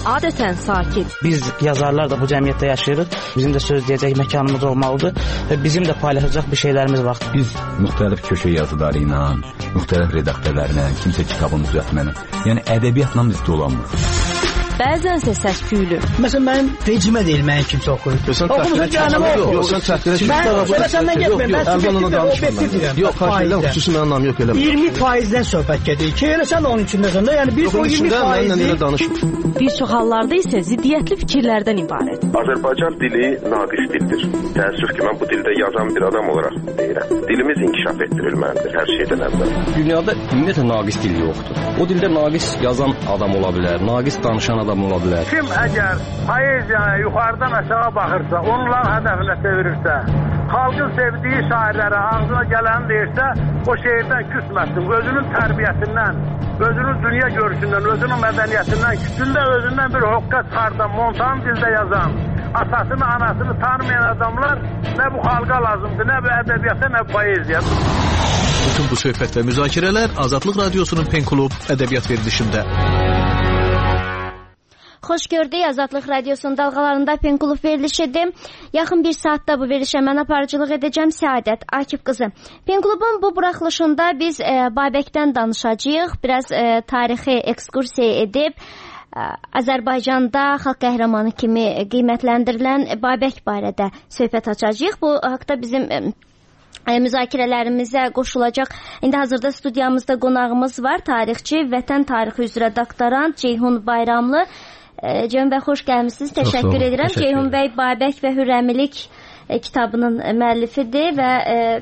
adətən sakit. Biz yazarlar da bu cəmiyyətdə yaşayırıq. Bizim də söz deyəcək məkanımız olmalıdır və bizim də paylaşacaq bir şeylərimiz var. Biz müxtəlif köşə yazıları ilə, müxtəlif redaktörlərlə, kimsə kitabını düzəltməklə, yəni ədəbiyyatla biz dolanmırıq. Bəzənsə səs-küylü. Məsələn, mənim vecimə deyil, mənim kimsə oxuyur. Oxumusun canım, yox, sən təhqilə mən səndən getməyəm, mən obyektiv deyirəm. Yox, xahiş xüsusi mənim anlam yox elə. 20%-dən söhbət gedir ki, elə sən onun içindəsən də, yəni biz o 20%-i... Bir çox hallarda isə ziddiyyətli fikirlərdən ibarət. Azərbaycan dili naqis dildir. Təəssüf ki, mən bu dildə yazan bir adam olaraq deyirəm. Dilimiz inkişaf etdirilməlidir hər şeydən əvvəl. Dünyada ümumiyyətlə naqis dil yoxdur. O dildə naqis yazan adam ola bilər, naqis danışan adam ola bilər. Kim əgər poeziyaya yuxarıdan aşağı baxırsa, onların hədəfinə çevirirsə, xalqın sevdiyi şairlərə ağzına gələni deyirsə, o şeirdən küsməsin. Özünün tərbiyəsindən, özünün dünya görüşündən, özünün mədəniyyətindən, küçündə özündən bir hoqqa çıxardan, montan dildə yazan, atasını, anasını tanımayan adamlar nə bu xalqa lazımdır, nə bu ədəbiyyata, nə bu poeziya. Bütün bu söhbət və müzakirələr Azadlıq Radiosunun Pen Klub ədəbiyyat verilişində. Xoş gördük, Azadlıq Radiosunun dalğalarında Pen Klub verilişidir. Yaxın bir saatda bu verilişə mən aparıcılıq edəcəm, Səadət Akif qızı. Pen Klubun bu buraxılışında biz Babəkdən danışacağıq, biraz tarixi ekskursiya edib, Azərbaycanda xalq qəhrəmanı kimi qiymətləndirilən Babək barədə söhbət açacağıq. Bu haqda bizim müzakirələrimizə qoşulacaq. İndi hazırda studiyamızda qonağımız var, tarixçi, Vətən tarixi üzrə doktorant Ceyhun Bayramlı. Ceyhun bəy, xoş gəlmişsiniz. Təşəkkür edirəm. Ceyhun bəy Babək və Hürrəmilik kitabının müəllifidir və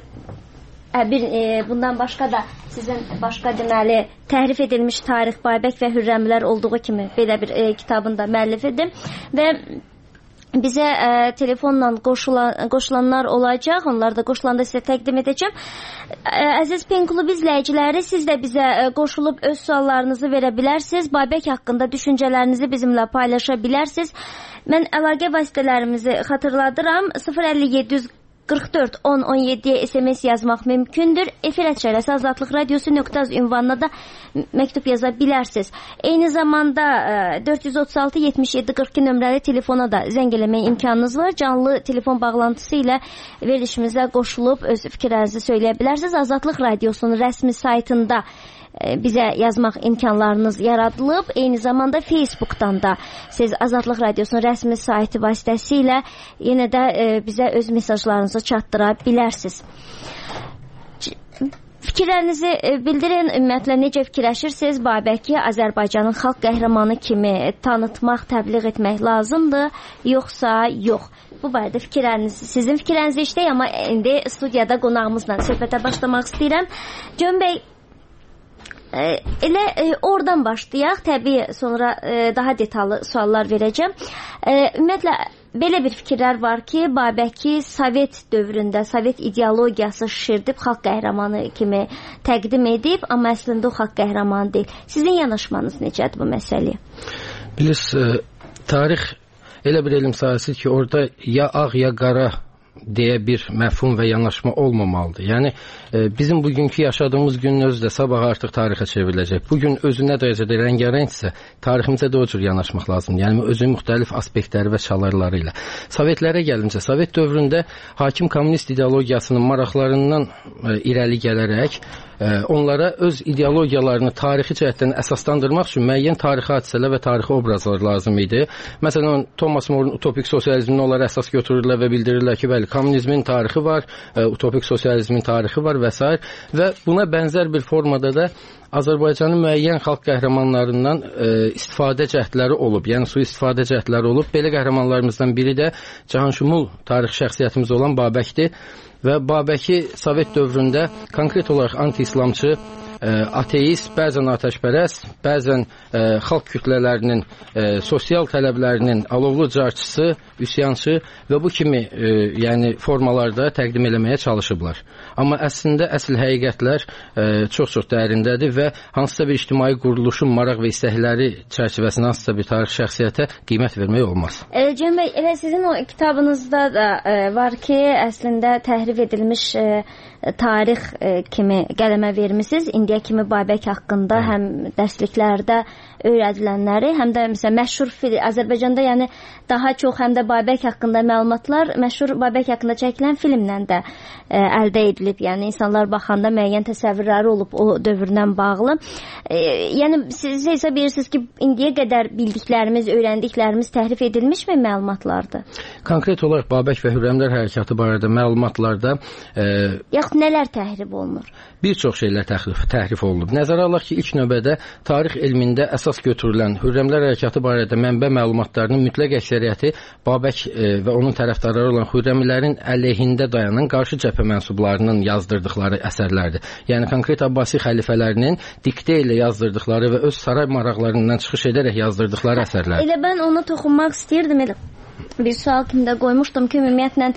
bundan başqa da sizin başqa deməli təhrif edilmiş tarix Babək və Hürrəmilər olduğu kimi belə bir kitabın da müəllifidir və bizə telefonla qoşulanlar olacaq. Onlar da qoşulanda sizə təqdim edəcəm. Əziz Pen Klub izləyiciləri, siz də bizə qoşulub öz suallarınızı verə bilərsiniz. Babək haqqında düşüncələrinizi bizimlə paylaşa bilərsiniz. Mən əlaqə vasitələrimizi xatırladıram. 050-744-10-17-yə SMS yazmaq mümkündür. Efir @azadlıqradiosu.az ünvanına da məktub yaza bilərsiniz. Eyni zamanda 436-77-42 nömrəli telefona da zəng eləmək imkanınız var. Canlı telefon bağlantısı ilə verilişimizə qoşulub öz fikirlərinizi söyləyə bilərsiniz. Azadlıq Radiosunun rəsmi saytında bizə yazmaq imkanlarınız yaradılıb. Eyni zamanda Facebook'dan da siz Azadlıq Radiosunun rəsmi sayti vasitəsilə yenə də bizə öz mesajlarınızı çatdıra bilərsiniz. Fikirlərinizi bildirin, ümumiyyətlə necə fikirləşirsiniz? Babəki Azərbaycanın xalq qəhrəmanı kimi tanıtmaq, təbliğ etmək lazımdır, yoxsa yox? Bu barədə fikirlərinizi, sizin fikirlərinizi işləyək, amma indi studiyada qonağımızla söhbətə başlamaq istəyirəm. Ceyhun bəy, elə oradan başlayaq, təbii sonra daha detallı suallar verəcəm. Ümumiyyətlə, belə bir fikirlər var ki, Babəki Sovet dövründə, Sovet ideologiyası şişirdib, xalq qəhrəmanı kimi təqdim edib, amma əslində o xalq qəhrəmanı deyil. Sizin yanaşmanız necədir bu məsələyə? Bilirsiniz, tarix elə bir elm sahəsidir ki, orada ya ağ ya qara deyə bir məfhum və yanaşma olmamalıdır. Yəni, bizim bugünkü yaşadığımız günün özü də sabah artıq tarixə çevriləcək. Bugün özü nə dərəcədə rəngarəngdirsə, tariximizə də o cür yanaşmaq lazımdır. Yəni, özünün müxtəlif aspektləri və çalarları ilə. Sovetlərə gəlincə, Sovet dövründə hakim kommunist ideologiyasının maraqlarından irəli gələrək, onlara öz ideologiyalarını tarixi cəhətdən əsaslandırmaq üçün müəyyən tarixi hadisələr və tarixi obrazlar lazım idi. Məsələn, Thomas More'un utopik sosializmini onlara əsas götürürlər və bildirirlər ki, bəli, kommunizmin tarixi var, utopik sosializmin tarixi var və s. Və buna bənzər bir formada da Azərbaycanın müəyyən xalq qəhrəmanlarından istifadə cəhdləri olub, yəni sui-istifadə cəhdləri olub. Belə qəhrəmanlarımızdan biri də cahanşumul tarix şəxsiyyətimiz olan Babəkdir. Və Babəki Sovet dövründə konkret olaraq anti-islamçı, ateist, bəzən atəşpərəst, bəzən xalq kütlələrinin sosial tələblərinin alovlu carçısı, üsyançı və bu kimi yəni formalarda təqdim eləməyə çalışıblar. Amma əslində əsl həqiqətlər çox-çox dərindədir və hansısa bir ictimai quruluşun maraq və istəkləri çərçivəsində hansısa bir tarix şəxsiyyətə qiymət vermək olmaz. Ceyhun bəy, elə sizin o kitabınızda da var ki, əslində təhrif edilmiş tarix kimi qələmə vermişsiniz. İndi indiyə kimi Babək haqqında həm dərsliklərdə öyrədilənləri, həm də məsələn məşhur Azərbaycanda yəni daha çox həm də Babək haqqında məlumatlar məşhur Babək haqqında çəkilən filmlə də əldə edilib. Yəni insanlar baxanda müəyyən təsəvvürləri olub o dövrdən bağlı. Yəni siz hesab edirsiniz ki, indiyə qədər bildiklərimiz, öyrəndiklərimiz təhrif edilmişmi məlumatlardır? Konkret olaraq Babək və Hürrəmlər hərəkatı barədə məlumatlarda yaxud nələr təhrif olunur? Bir çox şeylər təhrif olunub. Nəzərə alaq ki, ilk növbədə tarix elmində əsas götürülən Hürrəmlər hərəkatı barədə mənbə məlumatlarının mütləq əksəriyyəti Babək və onun tərəfdarları olan Hürrəmlərin əleyhində dayanan qarşı cəbhə mənsublarının yazdırdıqları əsərlərdir. Yəni konkret Abbasi xəlifələrinin diktə ilə yazdırdıqları və öz saray maraqlarından çıxış edərək yazdırdıqları əsərlərdir. Elə mən ona toxunmaq istəyirdim. Bir sual kimi də qoymuşdum ki, ümumiyyətlə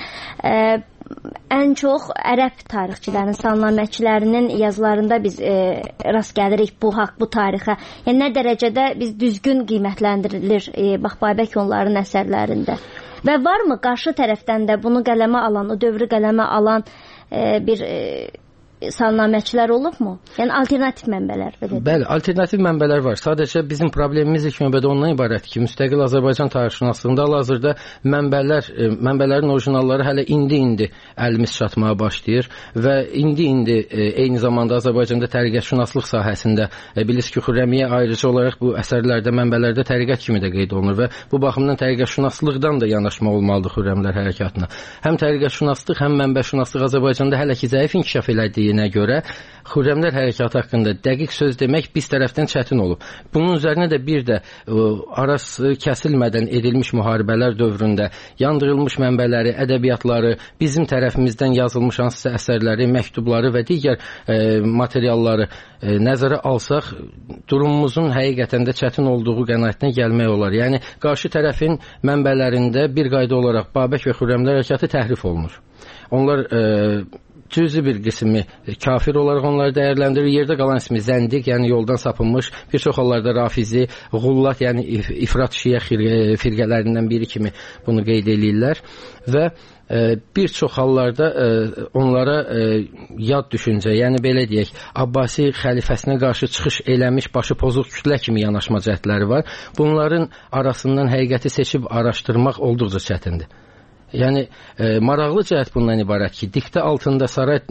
ən çox ərəb tarixçilərinin, salnaməçilərinin yazılarında biz rast gəlirik bu tarixə. Yəni nə dərəcədə biz düzgün qiymətləndirilir bax Babək onların əsərlərində. Və varmı qarşı tərəfdən də bunu qələmə alan, o dövrü qələmə alan bir salnaməçilər olubmu? Yəni alternativ mənbələr. Bəli, alternativ mənbələr var. Sadəcə bizim problemimiz ilk növbədə ondan ibarətdir ki, müstəqil Azərbaycan tarixşünaslığında hal-hazırda mənbələrin orijinalları hələ indi əlimiz çatmağa başlayır və indi eyni zamanda Azərbaycanda təriqətşünaslıq sahəsində bilirsiniz ki, Xürrəmiyyə ayrıca olaraq bu əsərlərdə, mənbələrdə təriqət kimi də qeyd olunur və bu baxımdan təriqətşünaslığdan da yanaşma olmalıdır Xürrəmlər hərəkatına. Həm təriqətşünaslıq, həm mənbəşünaslıq Azərbaycanda hələ ki zəif inkişaf elədiyi görə Xürrəmlər hərəkatı haqqında dəqiq söz demək biz tərəfdən çətin olub. Bunun üzərinə də bir də arası kəsilmədən edilmiş müharibələr dövründə yandırılmış mənbələri, ədəbiyyatları, bizim tərəfimizdən yazılmış hansısa əsərləri, məktubları və digər materialları nəzərə alsaq, durumumuzun həqiqətən də çətin olduğu qənaətinə gəlmək olar. Yəni, qarşı tərəfin mənbələrində bir qayda olaraq Babək və Xürrəmlər hərəkatı təhrif olunur. Onlar cüzi bir qismi kafir olaraq onları dəyərləndirir. Yerdə qalan ismi zəndiq, yəni yoldan sapınmış, bir çox hallarda rafizi,ğullat, yəni ifrat şiə firqələrindən biri kimi bunu qeyd edirlər və bir çox hallarda onlara yad düşüncə, yəni belə deyək, Abbasi xəlifəsinə qarşı çıxış eləmiş başı pozuq kütlə kimi yanaşma cəhdləri var. Bunların arasından həqiqəti seçib araşdırmaq olduqca çətindir. Yəni, maraqlı cəhət bundan ibarət ki, diktə altında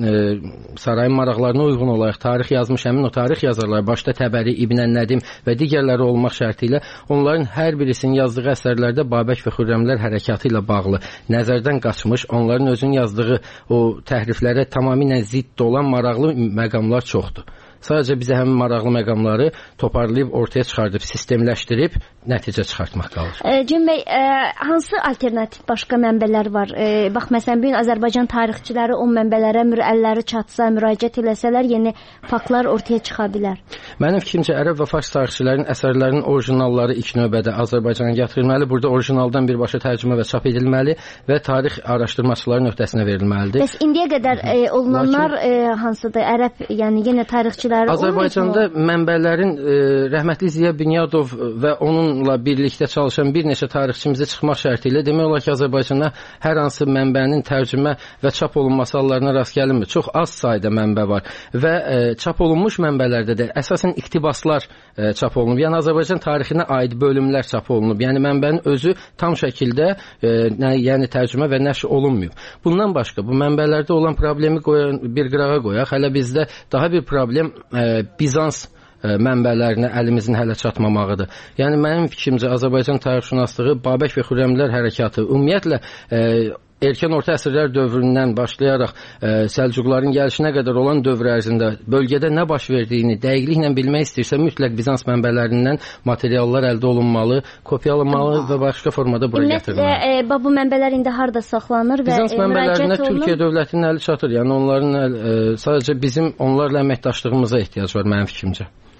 sarayın maraqlarına uyğun olaraq tarix yazmış həmin o tarix yazarlar, başda Təbəri, İbn Nədim və digərləri olmaq şərti ilə onların hər birisinin yazdığı əsərlərdə Babək və Xürrəmlər hərəkatı ilə bağlı nəzərdən qaçmış, onların özünün yazdığı o təhriflərə tamamilə zidd olan maraqlı məqamlar çoxdur. Sadəcə bizə həmin maraqlı məqamları toparlayıb, ortaya çıxardıb, sistemləşdirib, nəticə çıxartmaq qalır. Cem bəy, hansı alternativ başqa mənbələr var? Bax, məsələn, bugün Azərbaycan tarixçiləri o mənbələrə əlləri çatsa, müraciət eləsələr, yeni faktlar ortaya çıxa bilər. Mənim fikrimcə, ərəb və fars tarixçilərin əsərlərinin orijinalları ilk növbədə Azərbaycana gətirilməli, burada orijinaldan birbaşa tərcümə və çap edilməli və tarix araşdırmaçıların öhdəsinə verilməlidir. Bəs indiyə qədər olunanlar hansıdır? Ərəb, yəni yenə tarixçilər Azərbaycanda mənbələrin rəhmətli Ziya Bünyadov və onunla birlikdə çalışan bir neçə tarixçimizə çıxmaq şərti ilə demək olar ki, Azərbaycanda hər hansı mənbənin tərcümə və çap olunması hallarına rast gəlinmir. Çox az sayda mənbə var və çap olunmuş mənbələrdə də əsasən iqtibaslar çap olunub. Yəni Azərbaycan tarixinə aid bölümlər çap olunub. Yəni mənbənin özü tam şəkildə yəni tərcümə və nəşr olunmayıb. Bundan başqa bu mənbələrdə olan problemi bir qırağa qoyaq. Hələ bizdə daha bir problem Bizans mənbələrinə əlimizin hələ çatmamağıdır. Yəni mənim fikrimcə Azərbaycan tarixşünaslığı Babək və Xürrəmlər hərəkatı ümumiyyətlə erkən orta əsrlər dövründən başlayaraq Səlcuqların gəlişinə qədər olan dövr ərzində bölgədə nə baş verdiyini dəqiqliklə bilmək istəyirsə, mütləq Bizans mənbələrindən materiallar əldə olunmalı, kopyalanmalı və başqa formada bura gətirilməli. Bu mənbələr indi harda saxlanır və Bizans mənbələrinə Türkiyə dövlətinin əli çatır. Yəni onların sadəcə bizim onlarla əməkdaşlığımıza ehtiyac var mənim fikrimcə.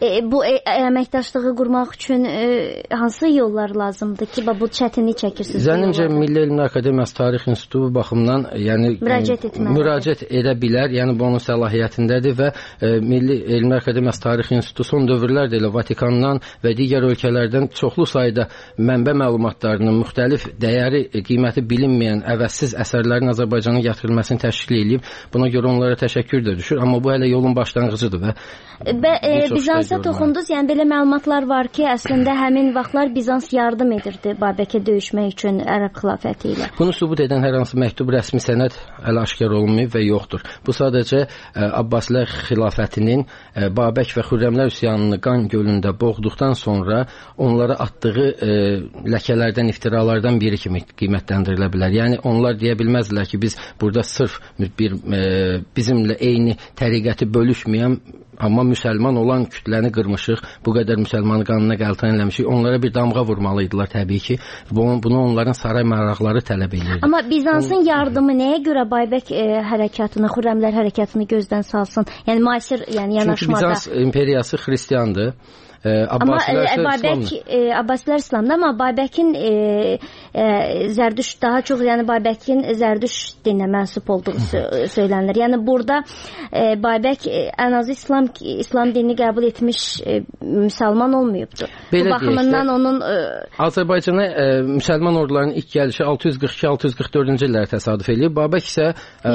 Bu əməkdaşlığı qurmaq üçün hansı yollar lazımdır ki, bu çətinlik çəkirsiniz? Zənnimcə Milli Elmlər Akademiyası Tarix İnstitutu bu baxımdan müraciət edə bilər. Yəni bu onun səlahiyyətindədir və Milli Elmlər Akademiyası Tarix İnstitutu son dövrlərdə elə Vatikandan və digər ölkələrdən çoxlu sayda mənbə məlumatlarının müxtəlif dəyəri, qiyməti bilinməyən əvəzsiz əsərlərin Azərbaycana gətirilməsini təşkil edib. Buna görə onlara təşəkkür də düşür. Amma bu hələ yolun başlanğıcıdır və Bizansa toxundunuz. Yəni belə məlumatlar var ki, əslində həmin vaxtlar Bizans yardım edirdi Babəkə döyüşmək üçün Ərəb xilafəti ilə. Bunu sübut edən hər hansı məktub, rəsmi sənəd hələ aşkar olunmayıb və yoxdur. Bu sadəcə Abbasilər xilafətinin Babək və Xürrəmlər üsyanını qan gölündə boğduqdan sonra onlara atdığı ləkələrdən, iftiralardan biri kimi qiymətləndirilə bilər. Yəni onlar deyə bilməzlər ki, biz burada sırf bizimlə eyni təriqəti bölüşməyən amma müsəlman olan kütləni qırmışıq, bu qədər müsəlmanı qanına qəltan eləmişik. Onlara bir damğa vurmalıydılar təbii ki. Bunu onların saray maraqları tələb edirdi. Amma Bizansın yardımı nəyə görə Baybək hərəkatını, Xürrəmlər hərəkatını gözdən salsın? Yəni müasir, yəni yanaşmada. Çünki Bizans imperiyası xristiandır. Amma Abbasilər İslamda, amma Baybəkin Zərdüş daha çox, yəni Baybəkin Zərdüş dininə mənsub olduğu söylənilir. Yəni burada Baybək ən azı İslam dinini qəbul etmiş müsəlman olmayıbdır. Bu baxımından onun Azərbaycana müsəlman ordularının ilk gəlişi 642-644-cü illərə təsadüf eləyib. Babək isə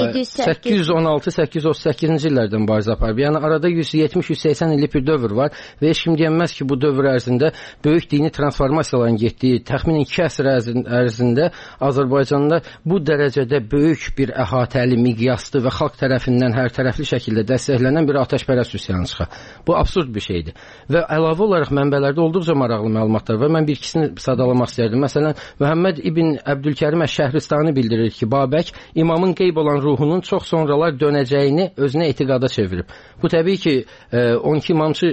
816-838-ci illərdən mübarizə aparıb. Yəni arada 170-180 illik bir dövr var və heç kim deyəməz ki, bu dövr ərzində böyük dini transformasiyaların getdiyi, təxminən 2 əsr ərzində Azərbaycanda bu dərəcədə böyük bir əhatəli, miqyaslı və xalq tərəfindən hər tərəfli şəkildə dəstəklənən bir atəşpərəst üsyanı çıxar. Bu absurd bir şeydir. Və əlavə olaraq mənbələrdə olduqca maraqlı məlumatlar var. Mən bir ikisini sadalamaq istərdim. Məsələn, Məhəmməd İbn Əbdülkərim Əş-Şəhristani bildirir ki, Babək imamın qeyb olan ruhunun çox sonralar dönəcəyini özünə etiqada çevirib. Bu təbii ki, 12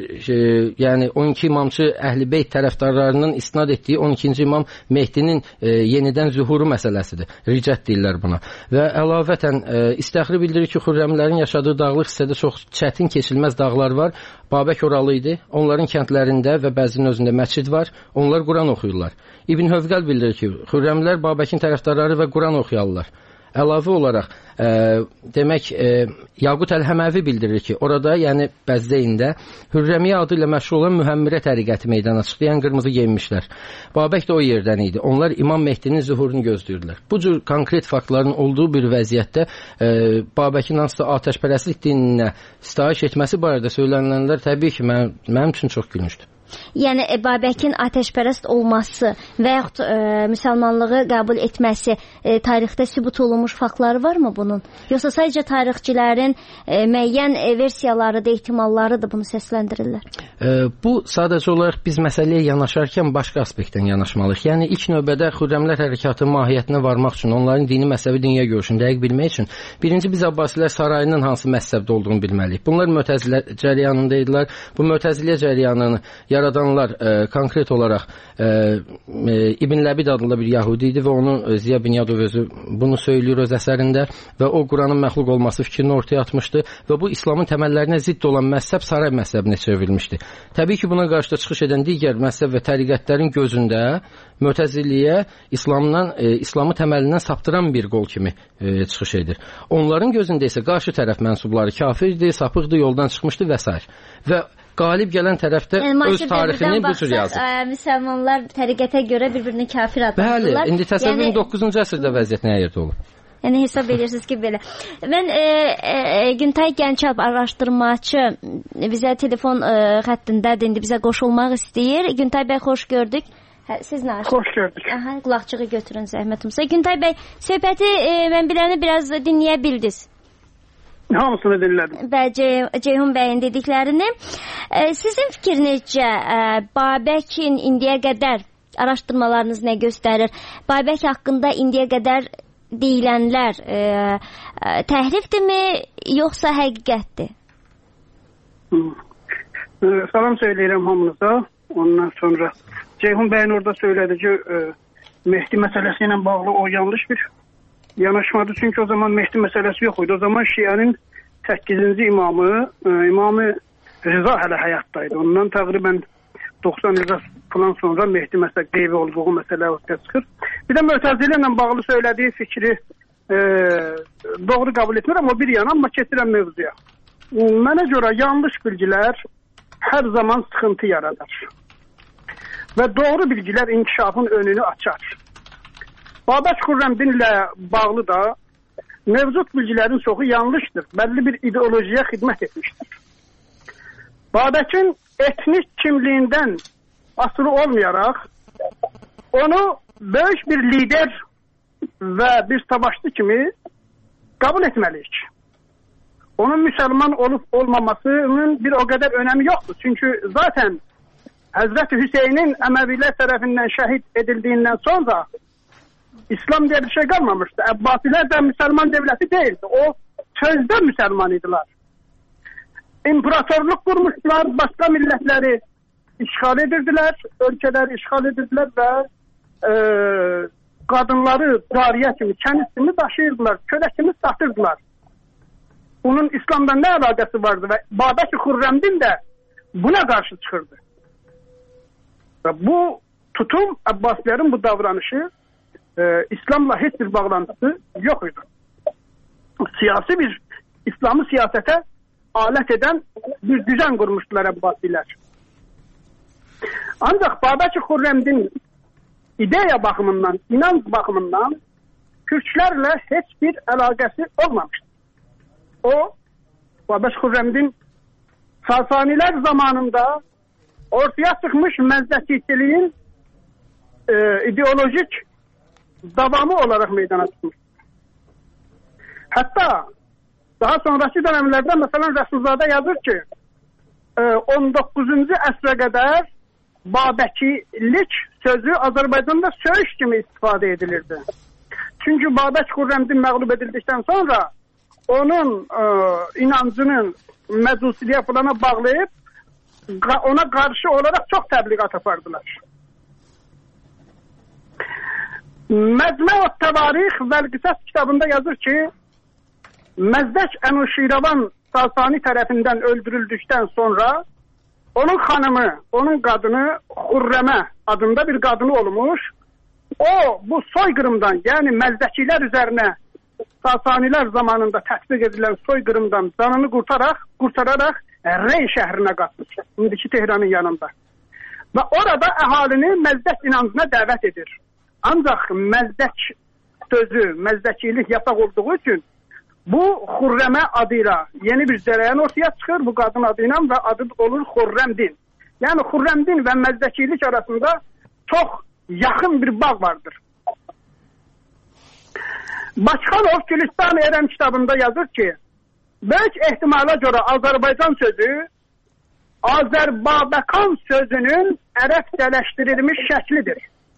imamçı Əhl-i Beyt tərəfdarlarının istinad etdiyi 12-ci imam Mehdinin yenidən zühuru məsələsidir. Ricət deyirlər buna. Və əlavətən İstəxri bildirir ki, Xürrəmlərin yaşadığı dağlıq hissədə çox çətin keçilməz dağlar var. Babək oralı idi. Onların kəndlərində və bəzinin özündə məscid var. Onlar Quran oxuyurlar. İbn Hövqəl bildirir ki, Xürrəmlər Babəkin tərəfdarları və Quran oxuyarlar. Əlavə olaraq demək Yaqut Əl-Həməvi bildirir ki, orada, yəni Bəzdəyində Hürrəmiyyə adı ilə məşhur olan Mühəmmirə təriqəti meydana çıxdı, yəni qırmızı geyinmişlər. Babək də o yerdən idi. Onlar İmam Mehdinin zühurunu gözləyirdilər. Bu cür konkret faktların olduğu bir vəziyyətdə Babəkin hansısa atəşpərəstlik dininə sitayiş etməsi barədə söylənilənlər təbii ki, mənim üçün çox gülünçdür. Yəni Babəkin atəşpərəst olması və yaxud müsəlmanlığı qəbul etməsi tarixdə sübut olunmuş faktları varmı bunun? Yoxsa sadəcə tarixçilərin müəyyən versiyalarıdır, ehtimallarıdır bunu səsləndirirlər? Bu sadəcə olaraq biz məsələyə yanaşarkən başqa aspektdən yanaşmalıyıq. Yəni ilk növbədə Xürrəmlər hərəkatı mahiyyətinə varmaq üçün, onların dini məzhəbi dünya görüşünü dəqiq bilmək üçün birinci biz Abbasilər sarayının hansı məzhəbdə olduğunu bilməliyik. Bunlar Mötəzilə cəryanında idilər. Bu Mötəzilə cəryanını yaradanlar konkret olaraq İbn Ləbid adlı bir Yahudi idi və onu Ziya Bünyadov özü bunu söylüyor öz əsərində və o Quranın məxluq olması fikrini ortaya atmışdı və bu İslamın təməllərinə zidd olan məzhəb saray məzhəbinə çevrilmişdi. Təbii ki, buna qarşı çıxış edən digər məzhəb və təriqətlərin gözündə Mötəziliyə İslamı təməlindən saptıran bir qol kimi çıxış edir. Onların gözündə isə qarşı tərəf mənsubları kafirdir, sapıqdır, yoldan çıxmışdı və s. Və qalib gələn tərəfdə öz tarixini bu cür yazır. Müsəlmanlar təriqətə görə bir-birini kafir adlandırırlar. Bəli, indi təsəvvürün 9-cu əsrdə vəziyyət nə yerdə olub? Yəni hesab edirsiniz ki, belə. Mən Güntay Gəncəb araşdırmaçı bizə telefon xəttindədir, indi bizə qoşulmaq istəyir. Güntay bəy, xoş gördük. Siz nə arzu? Xoş gördük. Aha, qulaqçığı götürün zəhmətimsə. Güntay bəy, söhbəti mən biləni biraz dinləyə bildiniz. Hamısını dinlədim. Ceyhun bəyin dediklərini. Sizin fikrinizcə Babəkin indiyə qədər araşdırmalarınız nə göstərir? Babək haqqında indiyə qədər deyilənlər təhrifdirmi, yoxsa həqiqətdir? Salam söyləyirəm hamınıza. Ondan sonra Ceyhun bəyin orada söylədi ki, Mehdi məsələsi ilə bağlı o yanlış bir yanaşmadı. Çünki o zaman Mehdi məsələsi yox idi. O zaman Şiənin 8-ci imamı Rıza hələ həyatdaydı. Ondan təqribən 90 il falan sonra Mehdi məsələ qeybi olduğu məsələ ortaya çıxır. Bir də Mötəzili ilə bağlı söylədiyi fikri doğru qəbul etmirəm, o bir yana, amma keçirəm mövzuya. Mənə görə yanlış bilgilər hər zaman sıxıntı yaradar. Və doğru bilgilər inkişafın önünü açar. Babək Xürrəmdin ilə bağlı da mevcut bilgilərin çoxu yanlışdır. Bəlli bir ideolojiyə xidmət etmişdir. Babəkin etnik kimliyindən asılı olmayaraq onu böyük bir lider və bir savaşçı kimi qəbul etməliyik. Onun müsəlman olub olmamasının bir o qədər önəmi yoxdur. Çünki zaten Həzrəti Hüseynin Əməvilər tərəfindən şəhid edildiyindən sonra İslam diye bir şey kalmamıştı. Abbasiler de Müslüman devleti değildi. O sözde Müslüman idiler. İmparatorluk kurmuşlar, başka milletleri işgal edirdiler, ülkeleri işgal edirdiler ve kadınları cariye kimi, kendisini taşıyırdılar, köle kimi satırdılar. Bunun İslam'dan ne alakası vardı ve Babək Xürrəmdin de buna karşı çıkırdı. Ve bu tutum, Abbasilerin bu davranışı İslam'la hiç bir bağlantısı yok idi. Siyasi bir, İslam'ı siyasete alet eden bir düzen kurmuştular Abbasiler. Ancak Babək Xürrəmdin ideya bakımından, inanç bakımından Türklerle hiçbir alakası olmamıştır. O, Babək Xürrəmdin Sasaniler zamanında ortaya çıkmış məzdəkiçiliğin ideolojik davamı olarak meydana çıkmış. Hatta daha sonraki dönemlerde mesela Resulzade yazır ki 19. əsrə kadar Babəkilik sözü Azerbaycan'da söğüş gibi istifade edilirdi. Çünkü Babək Xürrəmdin məğlub edildikten sonra onun inancının məcusiliyə falana bağlayıp ona karşı olarak çok təbliğat apardılar. Məcmu-ət Təvarix və Qisas kitabında yazır ki, Məzdək Ənuşiravan Sasani tərəfindən öldürüldükdən sonra onun xanımı, onun qadını Xürrəmə adında bir qadını olmuş. O, bu soyqırımdan, yəni Məzdəkilər üzərinə Sasanilər zamanında tətbiq edilən soyqırımdan canını qurtararaq Rey şəhrinə qaçmış, indiki Tehranın yanında. Və orada əhalini Məzdək inancına dəvət edir. Ancaq Məzdək sözü, məzdəkilik yasak olduğu için bu Xürrəmə adıyla yeni bir cərəyan ortaya çıxır bu qadın adıyla və adı olur Xürrəmdin. Yəni Xürrəmdin və məzdəkilik arasında çox yaxın bir bağ vardır. Başxanov Gülistan Erəm kitabında yazır ki, böyük ehtimala göre Azerbaycan sözü Azerbabekan sözünün ərəbcələşdirilmiş şəklidir.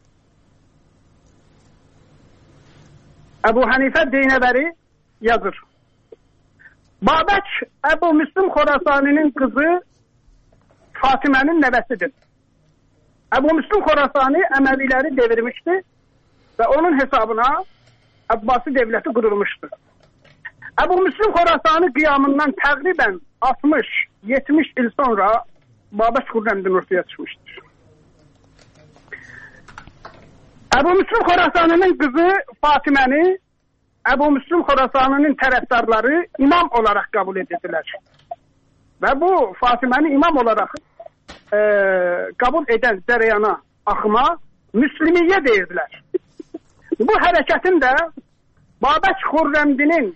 Ebu Hanife Deynəbəri yazır. Babək Ebu Müslim Xorasani'nin kızı Fatime'nin nəvəsidir. Ebu Müslim Xorasani Əməviləri devirmişti ve onun hesabına Abbasi devleti kurulmuştu. Ebu Müslim Xorasani qiyamından təqribən 60-70 il sonra Babək Xürrəmdin ortaya çıxmıştır. Ebu Müslim Xorasani'nin kızı Fatime'ni Ebu Müslim Xorasani'nin tərəfdarları imam olarak kabul edildiler. Ve bu Fatime'ni imam olarak kabul eden cərəyana, axıma Müslümiyyə deyirdiler. Bu hərəkətin də Babək Xürrəmdinin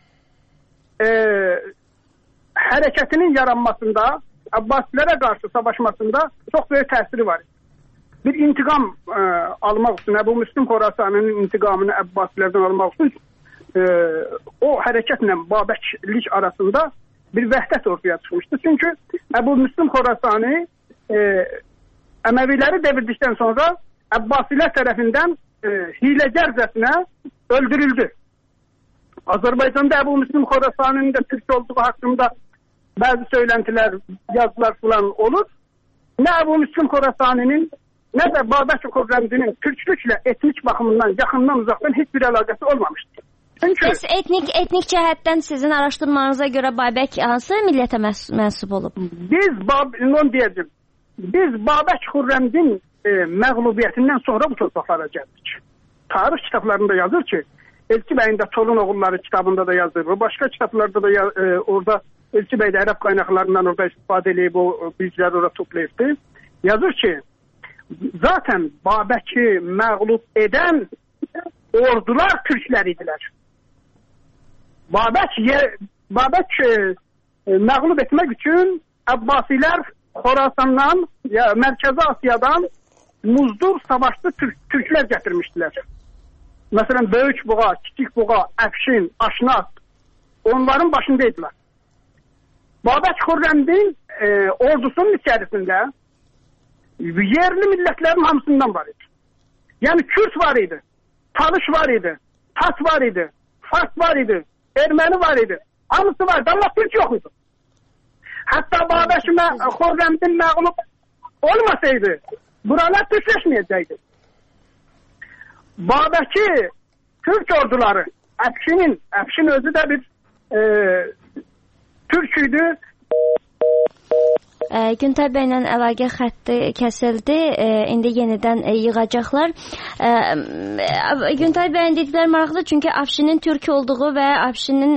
hərəkətinin yaranmasında, Abbasilərə qarşı savaşmasında çox böyük təsiri var. Bir intiqam almaq üçün, Ebu Müslim Xorasani'nin intiqamını Abbasilərdən almaq üçün o hərəkətlə Babəklik arasında bir vəhdət ortaya çıxmışdı. Çünki Ebu Müslim Xorasani Əməviləri devirdikdən sonra Abbasilər tərəfindən hiləgərcəsinə öldürüldü. Azerbaycan'da Ebu Müslim Xorasani'nin de Türk olduğu hakkında bazı söylentiler, yazılar falan olur. Ne Ebu Müslim Xorasani'nin ne de Babək Xürrəmdinin Türklükle etnik bakımından yakından uzaktan hiçbir alakası olmamıştır. Bəs etnik cəhətdən sizin araşdırmanıza görə Babək hansı milliyyətə mənsub olub? Biz Babək Xürrəmdin məğlubiyyətindən sonra bu torpaqlara gəldik. Tarix kitablarında yazır ki, Elçi bəyin də Çolun oğulları kitabında da yazır. O başqa kitablarda da orada Elçi bəy də ərəb qaynaqlarından orada istifadə edib, o bilgiləri orada toplayıbdı. Yazır ki, zaten Babəki məğlub edən ordular türklər idilər. Babək məğlub etmək üçün Abbasilər Xorasandan, Mərkəzi Asiyadan muzdur, savaşlı türklər gətirmişdilər. Məsələn, Böyük Buğa, Kiçik Buğa, Əfşin, Aşnaq onların başındaydılar. Babək Xürrəmdin ordusunun içərisində yerli millətlərin hamısından var idi. Yəni Kürt var idi, Talış var idi, Tat var idi, Fars var idi, Erməni var idi. Hamısı vardı, Allah Türk yox idi. Hətta Babək Xürrəmdin məğlub olmasaydı, buralar türkləşməyəcəkdi. Babəki Türk orduları, Əfşin özü də bir Türk idi. Güntay bəylə əlaqə xətti kəsildi. İndi yenidən yığacaqlar. Güntay bəyin dedikləri maraqlıdır, çünki Afşinin türk olduğu və Afşinin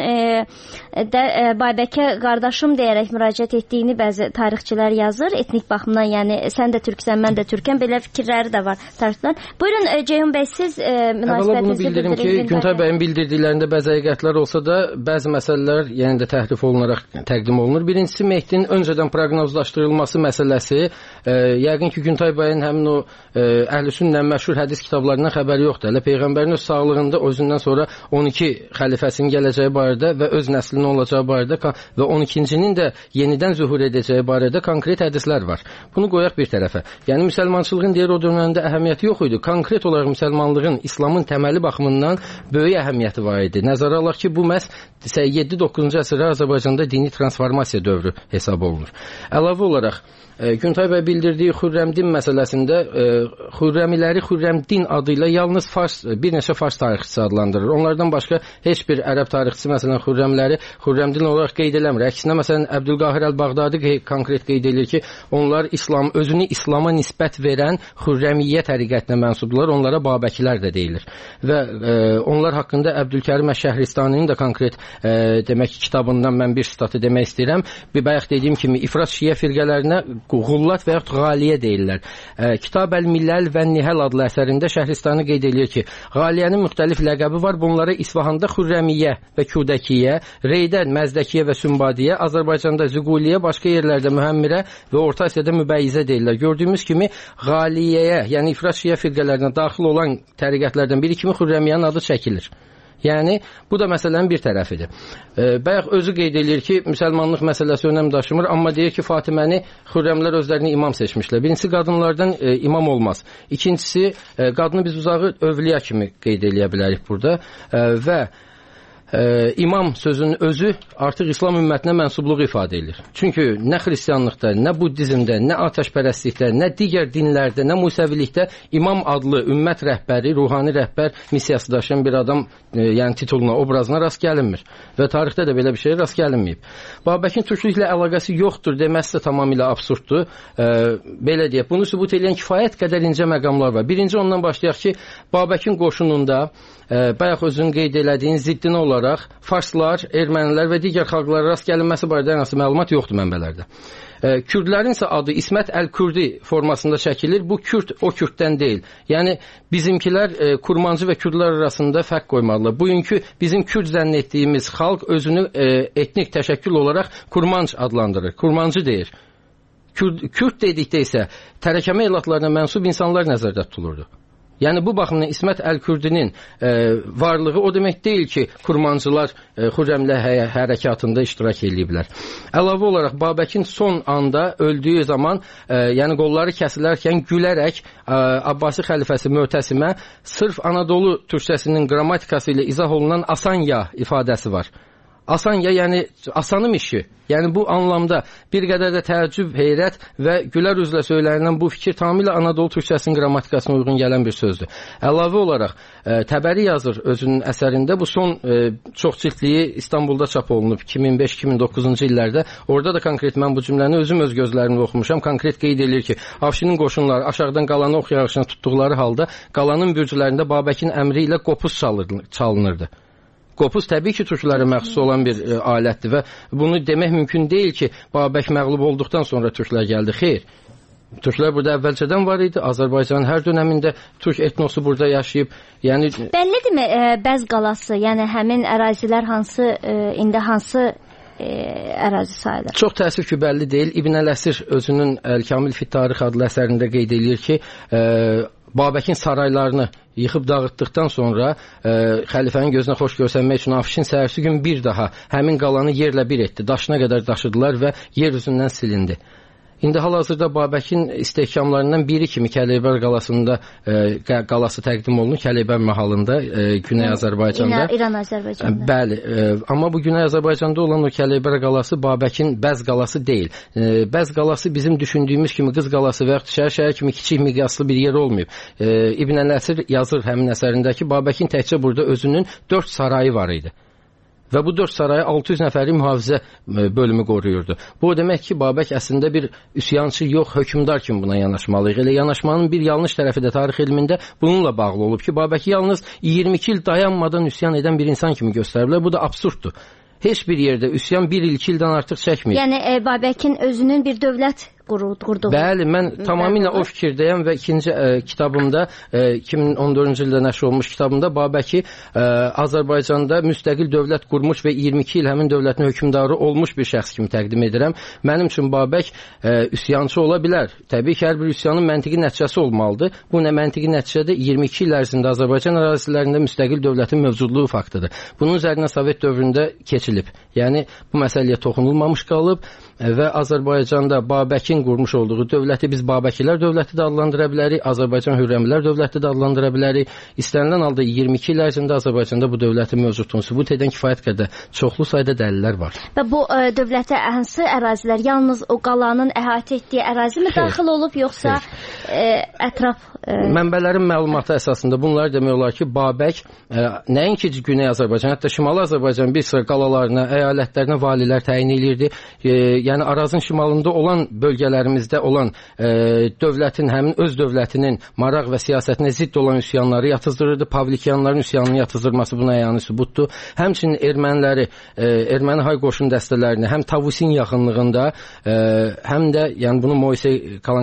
Babəkə qardaşım deyərək müraciət etdiyini bəzi tarixçilər yazır. Etnik baxımdan, yəni sən də türksən, mən də türkəm. Belə fikirləri də var tarixçilərin. Buyurun Ceyhun bəy, siz münasibətinizi bildirin ki, Güntay bəyin bildirdiklərində bəzi həqiqətlər olsa da, bəzi məsələlər yenə də təhrif olunaraq təqdim olunur. Birincisi, Mehdinin öncədən proqnozlaşdırılması məsələsi, yəqin ki, Güntay bəyin həmin o Əhlüsünnə məşhur hədis kitablarından xəbəri yoxdur. Hələ Peyğəmbərin öz sağlığında özündən sonra 12 xəlifəsinin gələcəyi barədə və öz nəslinin olacağı barədə və 12-cinin də yenidən zühur edəcəyi barədə konkret hədislər var. Bunu qoyaq bir tərəfə. Yəni, müsəlmançılığın deyir o dövrəndə əhəmiyyəti yox idi. Konkret olaraq müsəlmanlığın, İslamın təməli baxımından böyük əhəmiyyəti var idi. Nəzərə alaq ki, bu məhz 7-9-cu əsrdə Azərbaycanda dini transformasiya dövrü hesab olunur. Əlavə olaraq, Güntay bəy bildirdiyi Xürrəmdin məsələsində Xürrəmiləri Xürrəmdin adı ilə yalnız bir neçə fars tarixçisi adlandırır. Onlardan başqa heç bir ərəb tarixçisi məsələn Xürrəmləri Xürrəmdin olaraq qeyd eləmir. Əksinə məsələn Əbdülqahir Əl-Bağdadi konkret qeyd edir ki, onlar özünü İslama nisbət verən Xürrəmiyyə təriqətinə mənsubdular. Onlara Babəkilər də deyilir. Və onlar haqqında Əbdülkərim Əş-Şəhristani'nin də konkret demək kitabından mən bir sitatı demək istəyirəm. Bayaq dediyim kimi ifrat şiə firqələrinə Qullat və yaxud Qaliyə deyirlər. Kitab Əl-Milləl və Nihəl adlı əsərində Şəhristani qeyd edir ki, Qaliyənin müxtəlif ləqəbi var. Bunlara İsfahanda Xürrəmiyyə və Kudəkiyyə, Reydə Məzdəkiyyə və Sümbadiyyə, Azərbaycanda Züquliyyə, başqa yerlərdə Mühəmmirə və Orta Asiyada Mübəyyizə deyirlər. Gördüyümüz kimi Qaliyəyə, yəni ifrat şiə firqələrinə daxil olan təriqətlərdən biri kimi Xürrəmiyyənin adı çəkilir. Yəni, bu da məsələnin bir tərəfidir. Bayaq özü qeyd edir ki, müsəlmanlıq məsələsi önəm daşımır, amma deyir ki, Fatiməni Xürrəmlər özlərini imam seçmişlər. Birincisi, qadınlardan imam olmaz. İkincisi, qadını biz uzağı övliya kimi qeyd eləyə bilərik burada və imam sözünün özü artıq İslam ümmətinə mənsubluğu ifadə edir. Çünki nə xristianlıqda, nə buddizmdə, nə atəşpərəstlikdə, nə digər dinlərdə, nə musəvilikdə imam adlı ümmət rəhbəri, ruhani rəhbər missiyası daşıyan bir adam yəni tituluna, obrazına rast gəlinmir. Və tarixdə də belə bir şey rast gəlinməyib. Babəkin türklüklə əlaqəsi yoxdur deməsi də tamamilə absurddur. Belə deyək, bunu sübut edən kifayət qədər incə məqamlar var. Birinci ondan başlayaq ki, Babəkin qoşununda bayaq özünün qeyd elədiyin ziddinə olaraq farslar, ermənilər və digər xalqlara rast gəlinməsi barədə hansı məlumat yoxdur mənbələrdə. Kürdlərin isə adı İsmət Əl-Kürdi formasında çəkilir. Bu Kürd o Kürddən deyil. Yəni bizimkilər Kurmancı və Kürdlər arasında fərq qoymalılar. Bugünkü bizim Kürd zənn etdiyimiz xalq özünü etnik təşəkkül olaraq Kurmanc adlandırır. Kurmancı deyir. Kürd dedikdə isə tərəkəmə elatlarına mənsub insanlar nəzərdə tutulurdu. Yəni bu baxımdan İsmət Əl-Kürdinin varlığı o demək deyil ki, Kurmancılar Xürrəmlər hərəkatında iştirak ediblər. Əlavə olaraq Babəkin son anda öldüyü zaman, yəni qolları kəsilərkən gülərək Abbasi xəlifəsi Mötəsimə sırf Anadolu türkçəsinin qrammatikası ilə izah olunan asan ya ifadəsi var. asan ya, yəni asanım işi. Yəni bu anlamda bir qədər də təəccüb, heyrət və gülər üzlə söylənilən bu fikir tamamilə Anadolu türkçəsinin qrammatikasına uyğun gələn bir sözdür. Əlavə olaraq Təbəri yazır özünün əsərində, bu son çox cildliyi İstanbulda çap olunub 2005-2009-cu illərdə. Orada da konkret mən bu cümləni özüm öz gözlərimlə oxumuşam. Konkret qeyd edilir ki, Afşinin qoşunları aşağıdan qalanı ox yağışına tutduqları halda qalanın bürclərində Babəkin əmri ilə qopuz çalınırdı. Qopuz təbii ki, türklərə məxsus olan bir alətdir və bunu demək mümkün deyil ki, Babək məğlub olduqdan sonra türklər gəldi. Xeyr. Türklər burada əvvəlcədən var idi. Azərbaycanın hər dönəmində türk etnosu burada yaşayıb. Yəni bəllidirmi Bəz qalası, yəni həmin ərazilər hansı indi hansı ərazi sayılır? Çox təəssüf ki, bəlli deyil. İbn Əl-Əsir özünün Əl-Kamil fi Tarix adlı əsərində qeyd edir ki, Babəkin saraylarını yıxıb dağıtdıqdan sonra xəlifənin gözünə xoş görsənmək üçün Afşin səhərsi gün bir daha həmin qalanı yerlə bir etdi. Daşına qədər daşıdılar və yer üzündən silindi. İndi hal-hazırda Babəkin istehkamlarından biri kimi Kəleyber qalasında qalası təqdim olunur. Kəleyber mahalında, Güney Azərbaycanda. İran Azərbaycanda. Bəli, amma bu Güney Azərbaycanda olan o Kəleyber qalası Babəkin Bəz qalası deyil. Bəz qalası bizim düşündüyümüz kimi Qız qalası və ya şəhər kimi kiçik miqyaslı bir yer olmayıb. İbn Əl-Əsir yazır həmin əsərindəki Babəkin təkcə burada özünün 4 sarayı var idi. Və bu 4 sarayı 600 nəfəri mühafizə bölümü qoruyurdu. Bu o demək ki, Babək əslində bir üsyançı yox, hökmdar kimi buna yanaşmalıyıq. Elə yanaşmanın bir yanlış tərəfi də tarix elmində bununla bağlı olub ki, Babəki yalnız 22 il dayanmadan üsyan edən bir insan kimi göstəriblər. Bu da absurddur. Heç bir yerdə üsyan 1-2 ildən artıq çəkməyib. Yəni Babəkin özünün bir dövlət qurduğu. Bəli, mən tamamilə o fikirdəyəm və ikinci kitabımda 2014-cü ildə nəşr olmuş kitabımda Babəki Azərbaycanda müstəqil dövlət qurmuş və 22 il həmin dövlətin hökmdarı olmuş bir şəxs kimi təqdim edirəm. Mənim üçün Babək üsyançı ola bilər. Təbii ki, hər bir üsyanın məntiqi nəticəsi olmalıdır. Bu nə məntiqi nəticədə 22 il ərzində Azərbaycan ərazilərində müstəqil dövlətin mövcudluğu faktıdır. Bunun üzərinə Sovet dövründə keçilib. Yəni bu məsələyə toxunulmamış qalıb və Azərbaycanda Babəkin qurmuş olduğu dövləti biz Babəkilər dövləti də adlandıra bilərik, Azərbaycan Hürrəmilər dövləti də adlandıra bilərik. İstənilən halda 22 il ərzində Azərbaycanda bu dövlətin mövcudluğunu sübut edən kifayət qədər çoxlu sayda dəlillər var. Və bu dövlətə hansı ərazilər, yalnız o qalanın əhatə etdiyi ərazi mi daxil olub, yoxsa ətraf? Mənbələrin məlumatı əsasında bunlar demək olar ki, Babək nəinki Güney Azərbaycan, hətta Şimali Azərbaycan bir sıra qalalarına, əyalətlərinə valilər təyin edirdi. Yəni Arazın şimalında olan bölgələrimizdə olan dövlətin, həmin öz dövlətinin maraq və siyasətinə zidd olan üsyanları yatızdırırdı. Pavlikyanların üsyanının yatızdırması buna əyani sübutdur. Həmçinin erməniləri, erməni hay qoşun dəstələrini həm Tavusin yaxınlığında, həm də yəni bunu Moise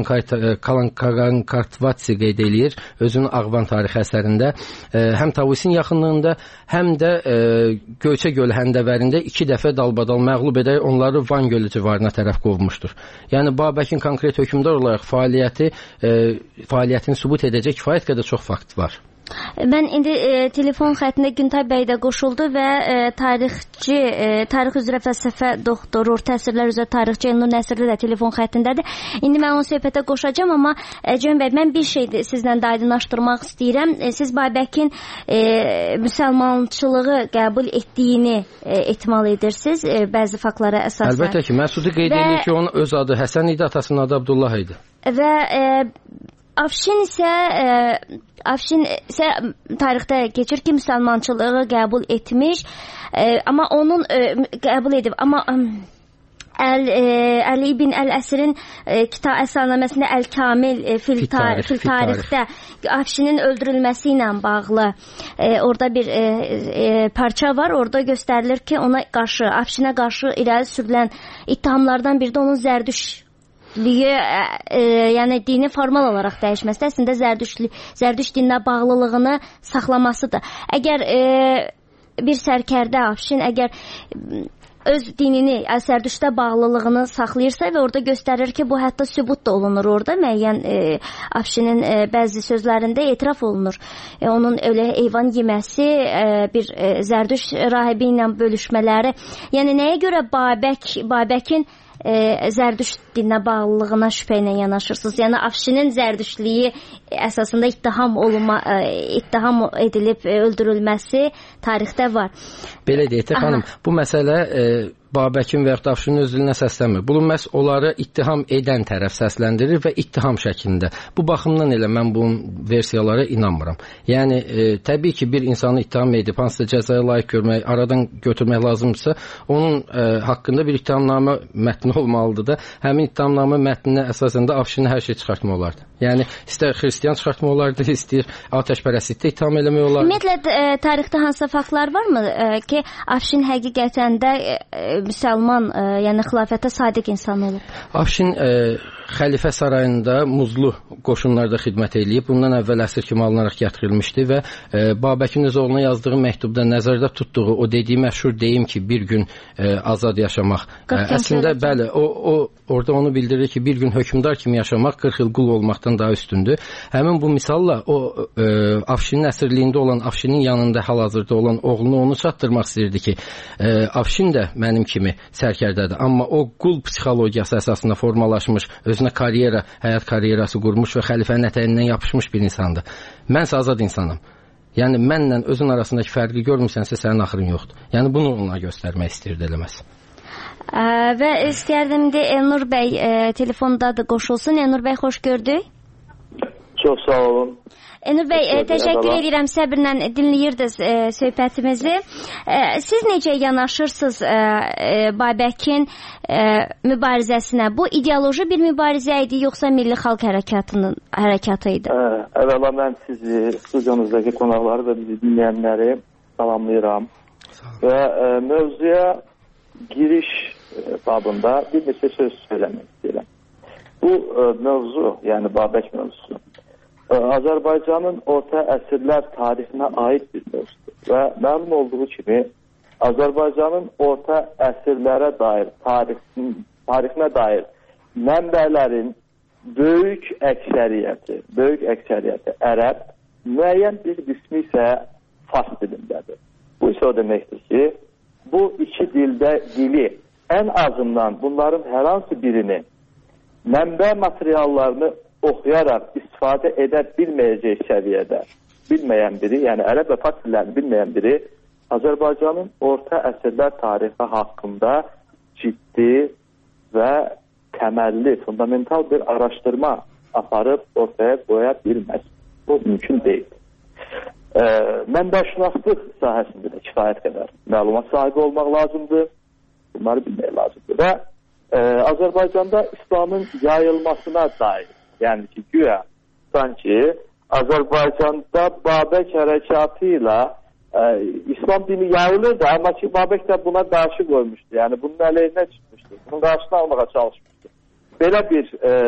Kalankartvatsi qeyd eləyir özünün Ağvan tarixi əsərində. Həm Tavusin yaxınlığında, həm də Göyçə gölü həndəvərində 2 dəfə dalbadal məğlub edərək onları Van gölü civarına tərəf qovmuşdur. Yəni Babəkin konkret hökmdar olaraq fəaliyyətini sübut edəcək kifayət qədər çox fakt var. Mən indi telefon xəttində Güntay bəy də qoşuldu və tarixçi, tarix üzrə fəlsəfə doktoru, orta əsrlər üzrə tarixçi Elnur Nəsirli də telefon xəttindədir. İndi mən onu söhbətə qoşacağam, amma Cəmin bəy, mən bir şey sizlə də aydınlaşdırmaq istəyirəm. Siz Babəkin müsəlmançılığı qəbul etdiyini ehtimal edirsiniz bəzi faktlara əsasən. Əlbəttə ki, Məsudi qeyd edir ki, onun öz adı Həsən idi, atasının adı Abdullah idi. Və Afşin isə tarixdə keçir ki, müsəlmançılığı qəbul etmiş, amma onun qəbul edib, amma Əli ibn Əl-Əsirin əsarnaməsində Əl-Kamil fil tarixdə Afşinin öldürülməsi ilə bağlı orada bir parça var. Orada göstərilir ki, ona qarşı, Afşinə qarşı irəli sürülən ittihamlardan biri də onun yəni dini formal olaraq dəyişməsi, əslində Zərdüşt dininə bağlılığını saxlamasıdır. Əgər bir sərkərdə Afşin əgər öz dinini, Zərdüştə bağlılığını saxlayırsa və orada göstərir ki, bu hətta sübut da olunur orada, müəyyən Afşinin bəzi sözlərində etiraf olunur. Onun öyle heyvan yeməsi, bir Zərdüşt rahibi ilə bölüşmələri. Yəni nəyə görə Babəkin Zərdüşt dininə bağlılığına şübhə ilə yanaşırsınız? Yəni Afşinin zərdüştliyi əsasında ittiham edilib öldürülməsi tarixdə var. Belə deyək, xanım, bu məsələ Babəkin və yaxud da Afşinin özlüyünə səslənmir. Bunu məhz onları ittiham edən tərəf səsləndirir və ittiham şəklində. Bu baxımdan elə mən bu versiyalara inanmıram. Yəni, təbii ki, bir insanı ittiham edib, hansısa cəzaya layiq görmək, aradan götürmək lazımdırsa, onun haqqında bir ittihamnamə mətni olmalıdır da, həmin ittihamnamə mətninə əsasən də Afşini hər şey çıxartmaq olardı. Yəni, istər xristiyan çıxartmaq olardı, istəyir atəşpərəstlikdə ittiham eləmək olardı. Ümumiyyətlə, tarixdə hansısa faktlar varmı ki, Afşin həqiqətən də müsəlman, yəni xilafətə sadiq insan olub? Afşin xəlifə sarayında muzlu qoşunlarda xidmət eləyib. Bundan əvvəl əsir kimi alınaraq gətirilmişdi və Babəkin öz oğluna yazdığı məktubda nəzərdə tutduğu o dediyi məşhur deyim ki, bir gün azad yaşamaq. Əslində, bəli, o orada onu bildirir ki, bir gün hökmdar kimi yaşamaq 40 il qul olmaqdan daha üstündür. Həmin bu misalla o Afşinin əsirliyində olan, Afşinin yanında hal-hazırda olan oğlunu onu çatdırmaq istəyirdi ki, Afşin də mənim kimi sərkərdədir. Amma o qul psixologiyası əsasında formalaşmış, özünə karyera, həyat karyerası qurmuş və xəlifənin ətəyindən yapışmış bir insandır. Mənsə azad insanım. Yəni, mənlə özün arasındakı fərqi görmürsənsə, sənin axırın yoxdur. Yəni, bunu ona göstərmək istəyirdi eləməz. Və istəyərdim də Elnur bəy telefondadır, qoşulsun. Elnur bəy, xoş gördük. Çox sağ olun. Elnur bəy, təşəkkür edirəm, səbirlə dinləyirdiniz söhbətimizi. Siz necə yanaşırsınız Babəkin mübarizəsinə? Bu ideoloji bir mübarizə idi, yoxsa Milli Xalq Hərəkatı idi? Əvvəla mən sizi, studiyonuzdakı qonaqları və bizi dinləyənləri salamlayıram. Və mövzuya giriş babında bir neçə söz söyləmək istəyirəm. Bu mövzu, yəni Babək mövzusu, Azərbaycanın orta əsrlər tarixinə aid bir mövzudur. Və məlum olduğu kimi, Azərbaycanın orta əsrlərə dair, tarixinə dair mənbələrin böyük əksəriyyəti ərəb, müəyyən bir qismi isə fars dilindədir. Bu isə o deməkdir ki, bu iki dili ən azından bunların hər hansı birini mənbə materiallarını oxuyaraq istifadə edə bilməyəcək səviyyədə bilməyən biri, yəni ərəb və fars dillərini bilməyən biri Azərbaycanın orta əsrlər tarixi haqqında ciddi və təməlli, fundamental bir araşdırma aparıb ortaya qoya bilməz. Bu mümkün deyil. Mənbəşünaslıq sahəsində də kifayət qədər məlumat sahibi olmaq lazımdır. Bunları bilmək lazımdır. Və Azərbaycanda İslamın yayılmasına dair, yəni ki, güya sanki Azərbaycanda Babək hərəkatı ilə İslam dini yayılır da, amma ki, Babək də buna qarşı qoymuşdu. Yəni, bunun əleyhinə çıxmışdı. Bunun qarşısını almağa çalışmışdı. Belə bir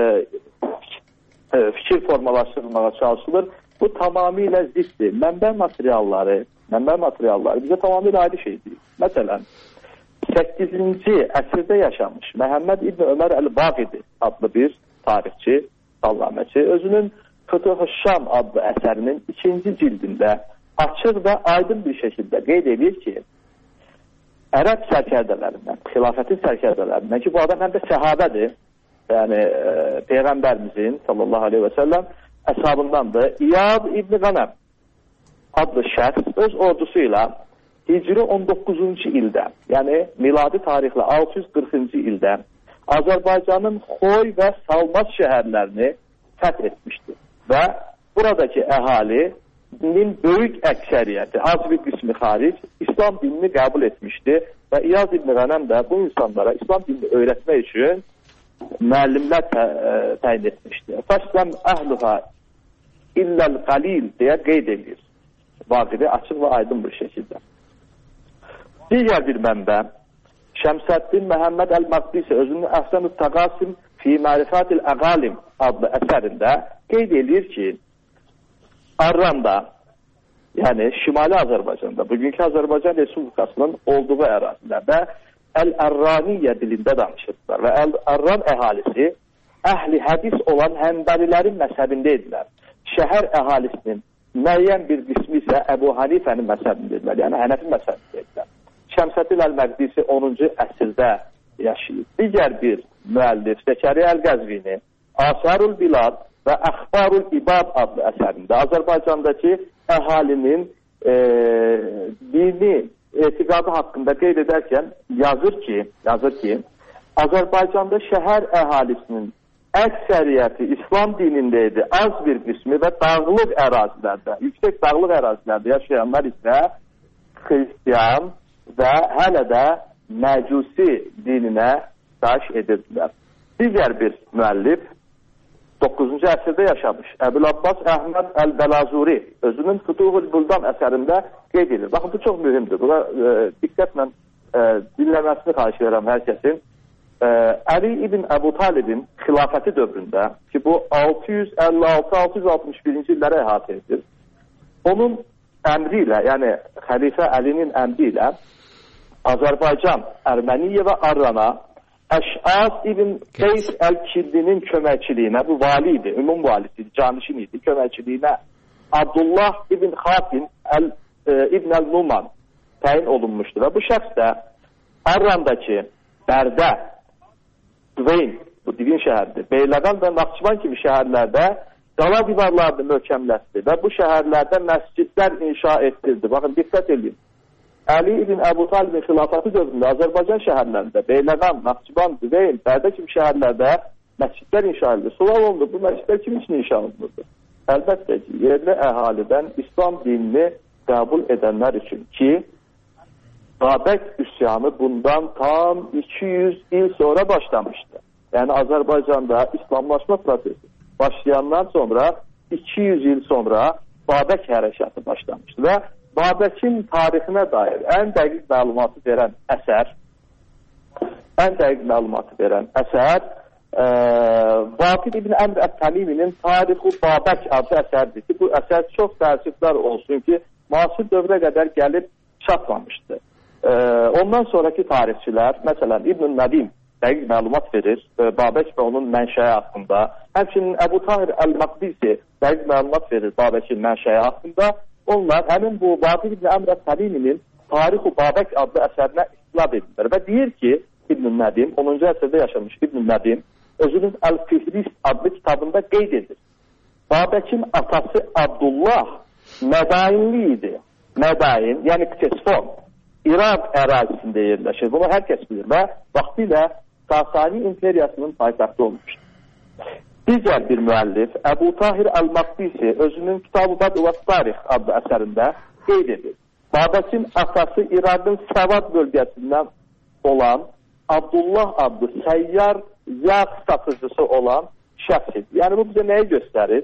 fikir formalaşdırılmağa çalışılır. Bu tamamilə ziddir. Mənbə materialları bizə tamamilə ayrı şeydir. Məsələn, 8-ci əsrdə yaşamış Məhəmməd İbn Ömər Əl-Bağidi adlı bir tarixçi, sallaməçi, özünün Fütuh-ı-Şam adlı əsərinin 2-ci cildində açıq və aydın bir şəkildə qeyd edir ki, ərəb sərkərdələrindən, xilafətin sərkərdələrindən ki, bu adam həm də səhabədir, yəni Peyğəmbərimizin sallallahu aleyhi və səlləm əshabındandır. İyad İbn Qənəm adlı şəxs öz ordusu ilə Hicri 19-cu ildə, yəni miladi tarixlə 640-cı ildə Azərbaycanın Xoy və Salmas şəhərlərini fəth etmişdir. Və buradakı əhalinin böyük əksəriyyəti, az bir qismi xaric, İslam dinini qəbul etmişdi və İyaz İbn Qənəm də bu insanlara İslam dinini öyrətmək üçün müəllimlər təyin etmişdi. Fəsləm əhluha illəl qalil deyə qeyd edir. Vaqidi açıq və aydın bir şəkildə. Digər bir mənbə, Şəmsəddin Məhəmməd Əl-Maqdisi özünün Əhsən-ü Təqasim fi Mərifətil Əqalim adlı əsərində qeyd edir ki, Arranda, yəni Şimali Azərbaycanda, bugünkü Azərbaycan Respublikasının olduğu ərazilərdə Əl-Ərraniyyə dilində danışırdılar və Əl-Ərran əhalisi əhli hədis olan Həmbəlilərin məzhəbində idilər. Şəhər əhalisinin müəyyən bir qismi isə Əbu Hanifənin məzhəbində idilər, yəni Hənəfi məzhəbində idilər. Şəmsəddin Əl-Məqdisi 10-cu əsrdə yaşayıb. Digər bir müəllif Zəkəriyyə Əl-Qəzvini Asarul Bilad və Əxbarul İbad adlı əsərində Azərbaycandakı əhalinin dini etiqadı haqqında qeyd edərkən yazır ki, Azərbaycanda şəhər əhalisinin əksəriyyəti İslam dinində idi, az bir qismi və dağlıq ərazilərdə, yüksək dağlıq ərazilərdə yaşayanlar isə xristiyan və hələ də məcusi dininə daş edirdilər. Digər bir müəllif 9-cu əsrdə yaşamış Əbul Abbas Əhməd Əl-Bəlazuri özünün Fütuhul Buldan əsərində qeyd edir. Baxın, bu çox mühümdür. Buna diqqətlə dinləməsini xahiş edirəm hər kəsin. Əli ibn Əbu Talibin xilafəti dövründə ki, bu 656-661-ci illərə əhatə edir. Onun əmri ilə, yəni xəlifə Əlinin əmri ilə Azərbaycan, Erməniyə və Arrana Əş'as ibn Qeys Əl-Kiddinin köməkçiliyinə, bu vali idi, ümum valisi, canişin idi, köməkçiliyinə Abdullah ibn Xafin ibn Əl-Numan təyin olunmuşdu və bu şəxs də Arrandakı Bərdə, Düveyn, bu divin şəhərdir, Beyləqan və Naxçıvan kimi şəhərlərdə qala divarlarını möhkəmlətdi və bu şəhərlərdə məscidlər inşa etdirdi. Baxın, diqqət edin. Əli ibn Əbu Talibin xilafəti dövründə Azərbaycan şəhərlərində, Beyləqan, Naxçıvan, Düveyn, Bərdə kimi şəhərlərdə məscidlər inşa edildi. Sual olundu, bu məscidlər kim üçün inşa edildi? Əlbəttə ki, yerli əhalidən İslam dinini qəbul edənlər üçün ki, Babək üsyanı bundan tam 200 il sonra başlamışdı. Yəni Azərbaycanda İslamlaşma prosesi başlayandan sonra 200 il sonra Babək hərəkatı başlamışdı və Babəkin tarixinə dair ən dəqiq məlumatı verən əsər Vaqid ibn Əmr Ət-Təmiminin Tarixu Babək adlı əsərdir ki, bu əsər çox təəssüflər olsun ki, müasir dövrə qədər gəlib çatmamışdı. Ondan sonraki tarixçilər, məsələn İbn Nədim dəqiq məlumat verir Babək və onun mənşəyi haqqında. Həmçinin Əbu Tahir Əl-Maqdisi dəqiq məlumat verir Babəkin mənşəyi haqqında. Onlar həmin bu Vaqid ibn Əmr Ət-Təmiminin Tarixu Babək adlı əsərinə istinad edirlər və deyir ki, İbn Nədim, 10-cu əsrdə yaşamış İbn Nədim özünün Əl-Fihrist adlı kitabında qeyd edir. Babəkin atası Abdullah Mədainli idi. Mədain, yəni Ktesfon, İraq ərazisində yerləşir. Bunu hər kəs bilir və vaxtilə Sasani imperiyasının paytaxtı olmuşdur. Digər bir müəllif Əbu Tahir Əl-Maqdisi özünün Kitab-ı Bədr və Tarix adlı əsərində qeyd edir. Babəkin atası İraqın Səvad bölgəsindən olan Abdullah adlı səyyar yağ satıcısı olan şəxs idi. Yəni bu bizə nəyi göstərir?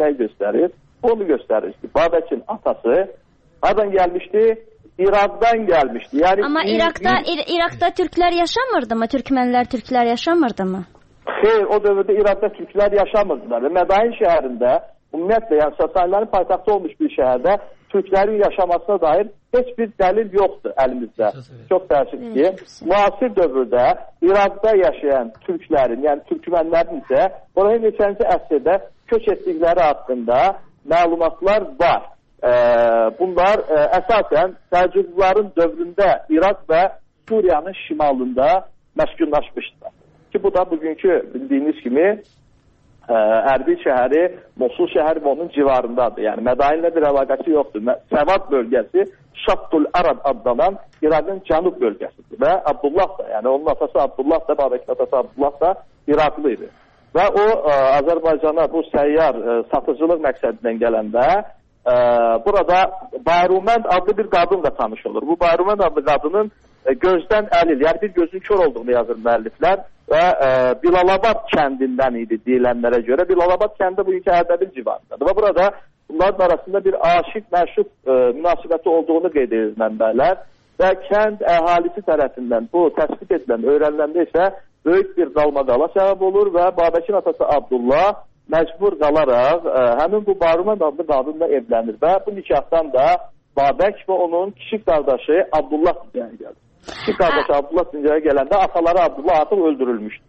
Onu göstərir ki, Babəkin atası hardan gəlmişdi? İraqdan gəlmişdi. Yəni amma İraqda türklər yaşamırdı mı? Türklər yaşamırdı mı? Xeyr, o dövrdə İraqda türklər yaşamırdılar və Mədain şəhərində ümumiyyətlə, yəni Sasanilərin paytaxtı olmuş bir şəhərdə türklərin yaşamasına dair heç bir dəlil yoxdur əlimizdə. Çox təəssüf ki, müasir dövrdə İraqda yaşayan türklərin, yəni türkmənlərin isə oraya neçənci əsrdə köç etdikləri haqqında məlumatlar var. Bunlar əsasən Səlcuqluların dövründə İraq və Suriyanın şimalında məskunlaşmışdılar. Ki bu da bugünkü bildiyiniz kimi Ərbil şəhəri, Mosul şəhəri və onun civarındadır. Yəni Mədainlə bir əlaqəsi yoxdur. Səvad bölgəsi Şattul Arab adlanan İraqın cənub bölgəsidir və Abdullah da, yəni onun atası Abdullah da, Babəkin atası Abdullah da İraqlı idi. Və o Azərbaycana bu səyyar satıcılıq məqsədindən gələndə burada Bayrumənd adlı bir qadınla tanış olur. Bu Bayrumənd adlı qadının gözdən əlil, yəni bir gözün kör olduğunu yazır müəlliflər və Bilalabad kəndindən idi deyilənlərə görə. Bilalabad kəndi bugünkü Ərdəbil civarındadır və burada bunların arasında bir aşiq-məşuq münasibəti olduğunu qeyd edir mənbələr və kənd əhalisi tərəfindən bu təsbit edilən, öyrəniləndə isə böyük bir qalmaqala səbəb olur və Babəkin atası Abdullah məcbur qalaraq həmin bu Bayrumənd adlı qadınla evlənir və bu nikahdan da Babək və onun kiçik qardaşı Abdullah dünyaya gəlir. Kiçik qardaşı Abdullah dünyaya gələndə ataları Abdullah artıq öldürülmüşdür.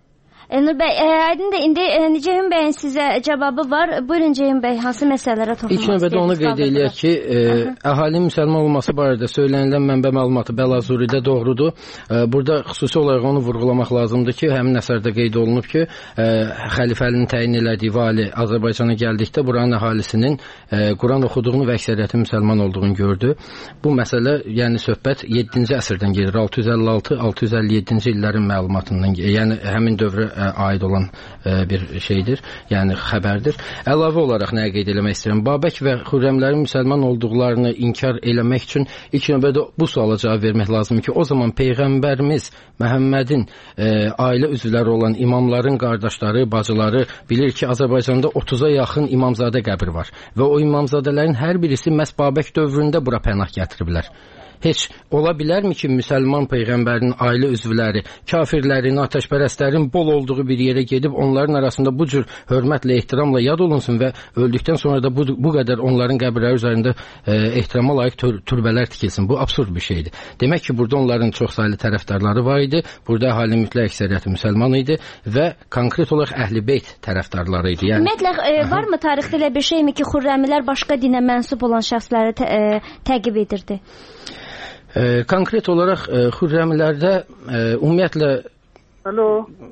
Elnur bəy, aydındır, indi Ceyhun bəyin sizə cavabı var. Buyurun Ceyhun bəy, hansı məsələlərə toxunmaq İlk növbədə onu qeyd eləyək ki, əhalinin müsəlman olması barədə söylənilən mənbə məlumatı Bəlazuridə doğrudur. Burada xüsusi olaraq onu vurğulamaq lazımdır ki, həmin əsərdə qeyd olunub ki, xəlifəlinin təyin elədiyi vali Azərbaycana gəldikdə buranın əhalisinin Quran oxuduğunu və əksəriyyətin müsəlman olduğunu gördü. Bu məsələ, yəni söhbət 7-ci əsrdən gedir. 656-657-ci illərin məlumatından, yəni həmin dövrə aid olan bir şeydir, yəni xəbərdir. Əlavə olaraq nəyə qeyd eləmək istəyirəm? Babək və Xürrəmlərin müsəlman olduqlarını inkar eləmək üçün ilk növbədə bu suala cavab vermək lazımdır ki, o zaman Peyğəmbərimiz Məhəmmədin ailə üzvləri olan imamların qardaşları, bacıları bilir ki, Azərbaycanda 30-a yaxın imamzadə qəbri var və o imamzadələrin hər birisi məhz Babək dövründə bura pənah gətiriblər. Heç ola bilərmi ki, müsəlman Peyğəmbərin ailə üzvləri, kafirlərin, atəşpərəstlərin bol olduğu bir yerə gedib onların arasında bu cür hörmətlə, ehtiramla yad olunsun və öldükdən sonra da bu qədər onların qəbirləri üzərində ehtirama layiq türbələr tikilsin? Bu absurd bir şeydir. Demək ki, burada onların çox saylı tərəfdarları var idi, burada əhalinin mütləq əksəriyyəti müsəlman idi və konkret olaraq Əhl-i-Beyt tərəfdarları idi. Ümumiyyətlə, varmı tarixdə elə bir şeymi ki, Xürrəmilər başqa dinə mənsub olan şəxsləri təqib edirdi? Konkret olaraq Xürrəmlərdə ümumiyyətlə... Alo.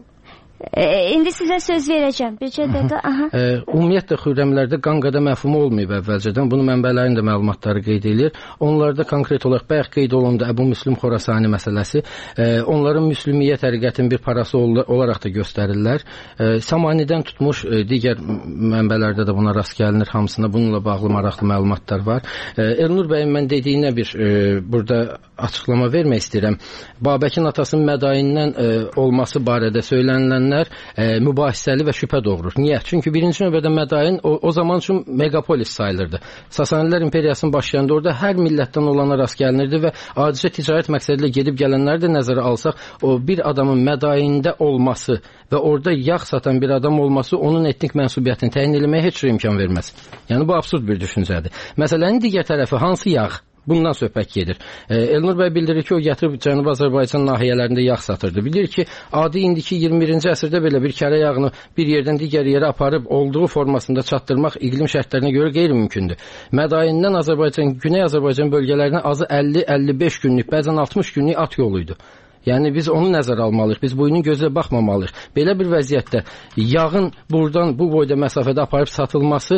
İndi sizə söz verəcəm. Bircə dəqiqə. Ümumiyyətlə Xürrəmlərdə qanqada məfhumu olmayıb əvvəlcədən. Bunu mənbələrin də məlumatları qeyd edir. Onlarda konkret olaraq bayaq qeyd olundu Əbu Müslüm Xorasani məsələsi. Onların müslümiyyə təriqətinin bir parası olaraq da göstərirlər. Samanidən tutmuş digər mənbələrdə də buna rast gəlinir hamısına. Bununla bağlı maraqlı məlumatlar var. Elnur bəyin mən dediyinə bir burada açıqlama vermək istəyirəm. Babəkin atasının mədaindən olması barədə söylənilənlər mübahisəli və şübhə doğurur. Niyə? Çünki birinci növbədə Mədain o zaman üçün megapolis sayılırdı. Sasanilər imperiyasının başlayanında orada hər millətdən olana rast gəlinirdi və adicə ticarət məqsədilə gedib gələnləri də nəzərə alsaq, o bir adamın Mədaində olması və orada yağ satan bir adam olması onun etnik mənsubiyyətini təyin etməyə heç bir imkan verməz. Yəni bu absurd bir düşüncədir. Məsələnin digər tərəfi hansı yağ? Bundan söhbət gedir. Elnur bəy bildirir ki, o gətirib Cənubi Azərbaycan nahiyələrində yağ satırdı. Bilir ki, adi indiki 21-ci əsrdə belə bir kərə yağını bir yerdən digər yerə aparıb olduğu formasında çatdırmaq iqlim şərtlərinə görə qeyri-mümkündür. Mədaindən Azərbaycan, Güney Azərbaycan bölgələrinə azı 50-55 günlük, bəzən 60 günlük at yoluydu. Yəni biz onu nəzərə almalıyıq, biz boyunun gözlə baxmamalıyıq. Belə bir vəziyyətdə yağın buradan bu boyda məsafədə aparıb satılması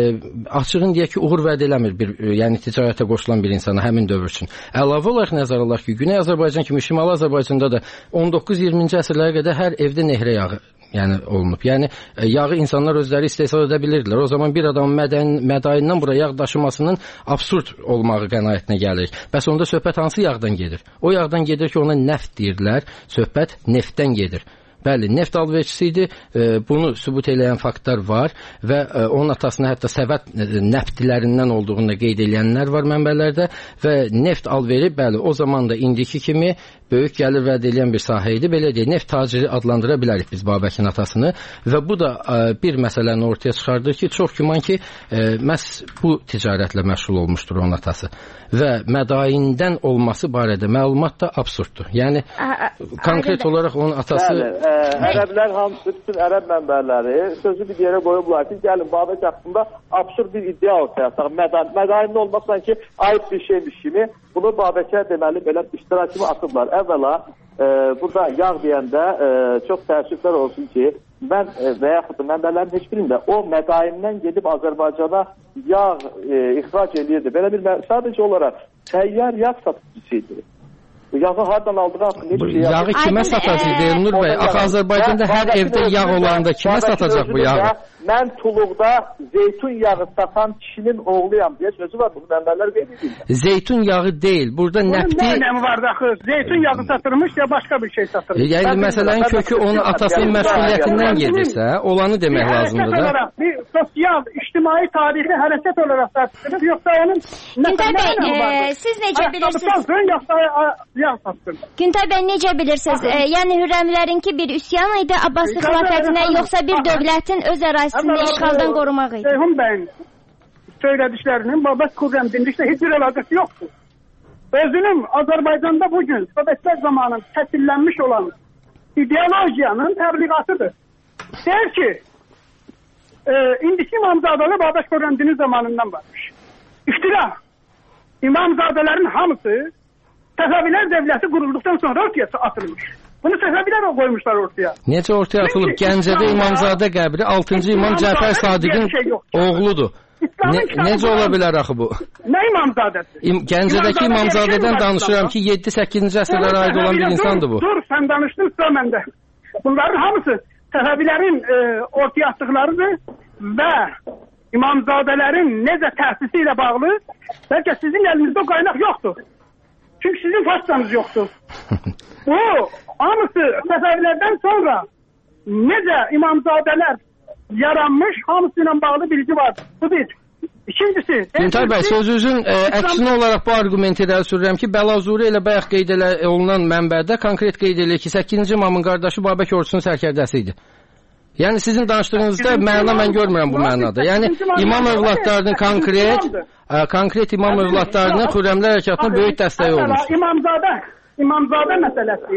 açığın deyək ki, uğur vəd eləmir yəni ticarətə qoşulan bir insana həmin dövr üçün. Əlavə olaraq nəzərə alaq ki, Güney Azərbaycan kimi Şimali Azərbaycanda da 19-20-ci əsrlərə qədər hər evdə nehrə yağı olunub. Yəni yağı insanlar özləri istehsal edə bilirdilər. O zaman bir adamın Mədaindən bura yağ daşımasının absurd olmağı qənaətinə gəlir. Bəs onda söhbət hansı yağdan gedir? O yağdan gedir ki, ona neft deyirlər. Söhbət neftdən gedir. Bəli, neft alverçisi idi. Bunu sübut eləyən faktlar var və onun atasına hətta Səvət nəftlərindən olduğunu qeyd edənlər var mənbələrdə və neft alveri, bəli, o zaman da indiki kimi böyük gəlir vəd edən bir sahə idi. Belə deyək, neft taciri adlandıra bilərik biz Babəkin atasını və bu da bir məsələni ortaya çıxardır ki, çox güman ki, məhz bu ticarətlə məşğul olmuşdur onun atası və Mədaindən olması barədə məlumat da absurddur. Yəni, konkret olaraq onun atası... Ərəblər hamısı, bütün ərəb mənbələri sözü bir yerə qoyublar ki, gəlin Babək haqqında absurd bir iddia ortaya ataq. Mədaindən olması sanki ayıb bir şeymiş kimi bunu Babəkə deməli belə iştirakımı atıblar. Əvvəla burada yağ deyəndə çox təəssüflər olsun ki, mən və yaxud da mənbələrin heç birində o Mədaindən gedib Azərbaycana yağ ixrac edirdi. Belə bir sadəcə olaraq təyyar yağ satıcısıydı. Yağı hardan aldığı haqqında heç şey... Yağı kimə satacaq Elnur bəy? Axı Azərbaycanda hər evdə yağ olanda kimə satacaq bu yağı? Mən Tuluqda zeytun yağı satan kişinin oğluyam deyə sözü var. Bunu mənbələr qeyd edir. Zeytun yağı deyil. Burada nəfti... Bunun nə önəmi var axı? Zeytun yağı satırmış ya başqa bir şey satırmış. Yəni məsələnin kökü onun atasının məsuliyyətindən gedirsə, olanı demək lazımdır da. Bir sosial, ictimai, tarixi hərəkət olaraq satılır. Yoxsa onun... Güntay bəy, siz necə bilirsiniz? Güntay bəy, necə bilirsiniz? Yəni Hürrəmlərinki bir üsyan idi Abbaslı xilafətinə, yoxsa bir dövlətin öz ərazisini işğaldan qorumaq idi? Ceyhun bəyin söylədiklərinin Babək Xürrəm dinliklə heç bir əlaqəsi yoxdur. Özünün Azərbaycanda bugün Sovetlər zamanı təsillənmiş olan ideolojiyanın təbliğatıdır. Deyir ki, indiki İmamzadələr Babək Xürrəmdinin zamanından varmış. İftira. İmamzadələrin hamısı Səfəvilər dövləti qurulduqdan sonra ortaya atılmış. Bunu Səfəvilər qoymuşlar ortaya. Necə ortaya atılıb? Gəncədə İmamzadə qəbri 6-cı İmam Cəfər Sadiqin oğludur. Necə ola bilər axı bu? Nə İmamzadəsi? Gəncədəki İmamzadədən danışıram ki, 7-8-ci əsrlərə aid olan bir insandır bu. Dur, sən danışdın, sıra məndə. Bunların hamısı Səfəvilərin ortaya atdıqlarıdır və İmamzadələrin necə təsisi ilə bağlı, bəlkə sizin əlinizdə o qaynaq yoxdur. Çünki sizin façanız yoxdur. Bu, hamısı Səfəvilərdən sonra necə İmamzadələr yaranmış, hamısı ilə bağlı bilgi vardır. Bu bir. İkincisi... Güntay bəy, sözünüzün əksinə olaraq bu argumenti irəli sürürəm ki, Bəlazuri ilə bayaq qeyd olunan mənbədə konkret qeyd edir ki, 8-ci imamın qardaşı Babək ordusunun sərkərdəsi idi. Yəni sizin danışdığınızda məna mən görmürəm bu mənada. Yəni imam övladlarının konkret imam övladlarının Xürrəmlər hərəkatına böyük dəstəyi olmuş. İmamzadə məsələsi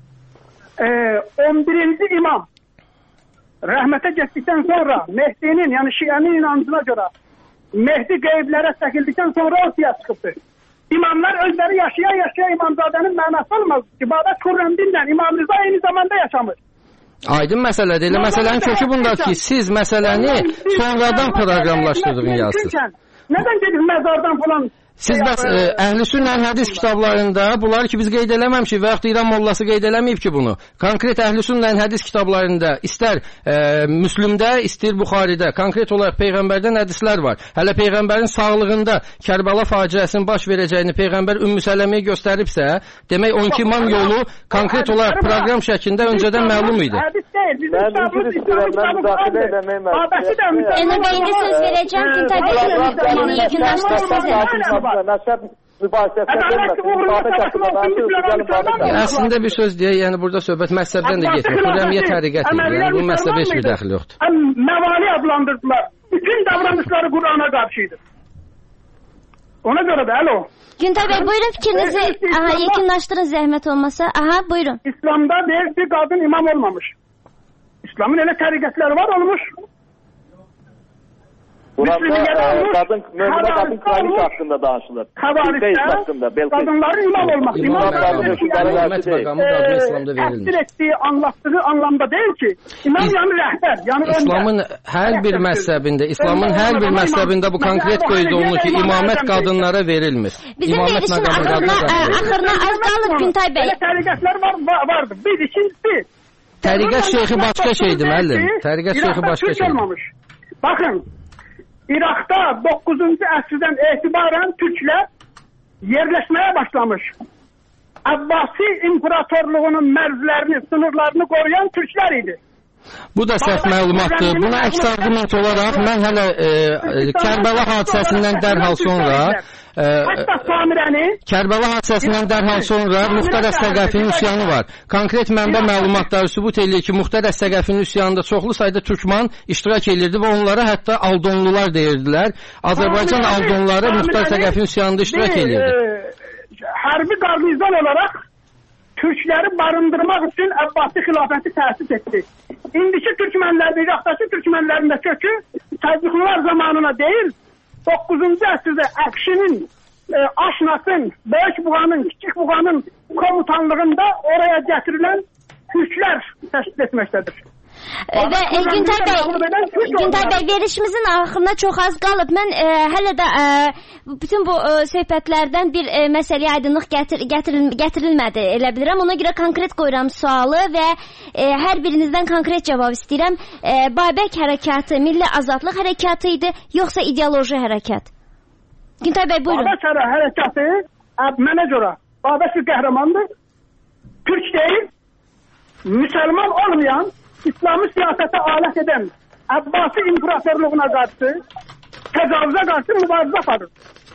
11-ci imam rəhmətə getdikdən sonra Mehdinin, yəni Şiənin inancına görə Mehdi qeyblərə çəkildikdən sonra ortaya çıxıbdır. İmamlar özləri yaşaya İmamzadənin mənası olmaz ki, Babək Xürrəmdinlə İmam Rıza eyni zamanda yaşamır. Aydın məsələdir. Elə məsələnin kökü bundadır ki, siz məsələni sonradan proqramlaşdırdığını yazsınız. Nədən gedib məzardan falan? Siz bəs Əhlüsünnə hədis kitablarında bunları ki biz qeyd eləməmişik və yaxud da İran mollası qeyd eləməyib ki bunu. Konkret Əhlüsünnə hədis kitablarında istər Müslümdə, istər Buxaridə konkret olaraq Peyğəmbərdən hədislər var. Hələ Peyğəmbərin sağlığında Kərbəla faciəsinin baş verəcəyini Peyğəmbər Ümmü Sələməyə göstəribsə, demək 12 imam yolu konkret olaraq proqram şəklində öncədən məlum idi. Hədis deyil, bizim kitabımız İslamın Eni beyni söz verəcəm ki, təbii yekunlaşdırsınız. Əslində bir söz deyək, yəni burada söhbət məzhəbdən də getmir. Xürrəmiyyə təriqət edir. Yəni bu məzhəbə heç bir dəxli yoxdur. Məvali adlandırdılar. Bütün davranışları Qur'ana qarşıydı. Ona görə də, alo. Güntay bəy, buyurun fikrinizi yekunlaşdırın zəhmət olmasa. Aha, buyurun. İslamda bir qadın imam olmamış. İslamın elə təriqətləri var olmuş. Burada möminə qadın kraliçə haqqında danışılır. Qadınların imam olmaq. Təsdir etdiyi, anlattığı anlamda deyil ki, imam yəni rəhbər. İslamın hər bir məzhəbində bu konkret qeyd olunur ki, imamət qadınlara verilmir. Bizim verilişin axırına az qalır Güntay bəy. Təriqətlər vardır. Bir, ikincisi. Təriqət şeyxi başqa şeydir, müəllim. Təriqət şeyxi başqa şeydir. Baxın. İraqda 9-cu əsrdən etibarən türklər yerləşməyə başlamış. Abbasi imperatorluğunun mərzlərini, sınırlarını qoruyan türklər idi. Bu da səhv məlumatdır. Buna əks arqument olaraq mən hələ Kərbəla hadisəsindən dərhal sonra Kərbəla hadisəsindən dərhal sonra Muxtar Əs-Səqəfinin üsyanı var. Konkret mənbə məlumatları sübut edir ki, Muxtar Əs-Səqəfinin üsyanında çoxlu sayda türkman iştirak edirdi və onlara hətta Aldonlular deyirdilər. Azərbaycan Aldonları Muxtar Əs-Səqəfinin üsyanında iştirak edirdi. Hərbi qarnizon olaraq Türkləri barındırmaq üçün Əbbasi xilafəti təsis etdi. İndiki türkmənlərin, İraqdakı türkmənlərin də kökü Səlcuqlular zamanına deyil, 9-cu əsrdə Əqşinin, Aşnasın, Böyük Buğanın, Kiçik Buğanın komutanlığında oraya gətirilən türklər təşkil etməkdədir. Və Güntay bəy, verişimizin axırına çox az qalıb. Mən hələ də bütün bu söhbətlərdən bir məsələyə aydınlıq gətirilmədi, elə bilirəm. Ona görə konkret qoyuram sualı və hər birinizdən konkret cavab istəyirəm. Babək hərəkatı milli azadlıq hərəkatı idi, yoxsa ideoloji hərəkat? Güntay bəy, buyurun. Babək hərəkatı mənə görə Babək bir qəhrəmandır. Türk deyil, müsəlman olmayan, İslamı siyasete alet eden Abbasi imparatorluğuna karşı, tecavüze karşı mübarize aparır.